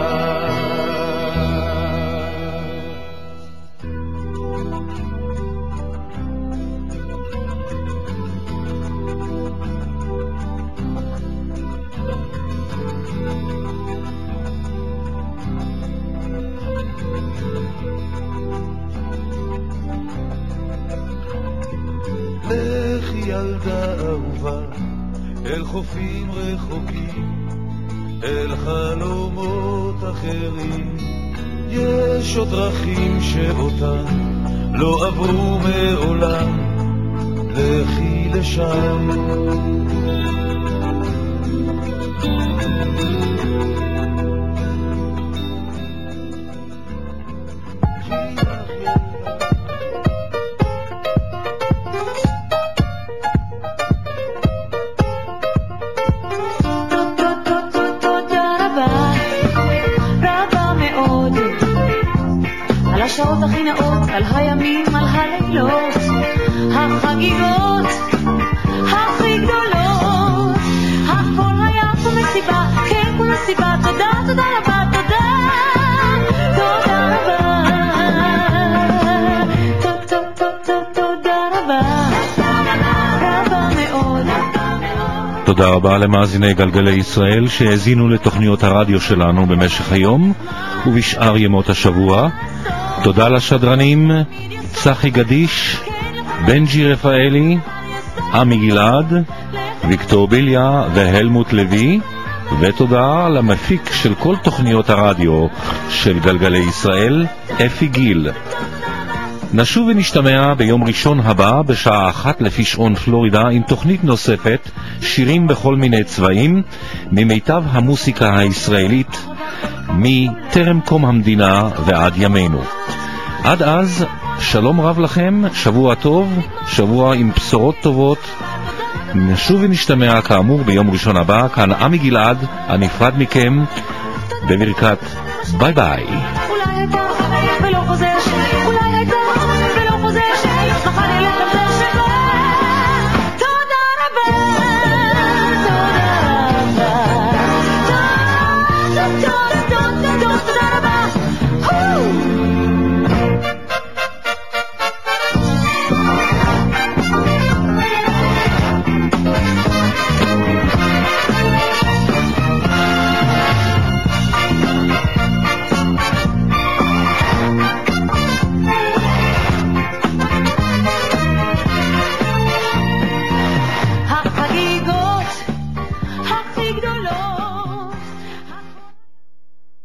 S: לך ילדה אהובה אל חופים רחוקים, אל חלומות אחרים. יש עוד דרכים שאותן לא עברו מעולם, לכי לשם.
B: השעות הכי נאות, על הימים, על הלילות, החגיגות הכי גדולות. הכל היה פה מסיבה, כן כל מסיבה. תודה, תודה רבה, תודה, תודה רבה, תודה רבה, רבה מאוד.
A: תודה רבה למאזיני גלגלי ישראל שהאזינו לתוכניות הרדיו שלנו במשך היום ובשאר ימות השבוע. תודה לשדרנים צחי גדיש, בנג'י רפאלי, עמי גלעד, ויקטור ביליה והלמוט לוי, ותודה למפיק של כל תוכניות הרדיו של גלגלי ישראל, אפי גיל. נשוב ונשתמע ביום ראשון הבא בשעה 1 לפי שעון פלורידה עם תוכנית נוספת, שירים בכל מיני צבעים, ממיטב המוסיקה הישראלית מטרם קום המדינה ועד ימינו. עד אז, שלום רב לכם, שבוע טוב, שבוע עם בשורות טובות. נשוב ונשתמע כאמור ביום ראשון הבא. כאן עמי גלעד, הנפרד מכם בברכת ביי ביי.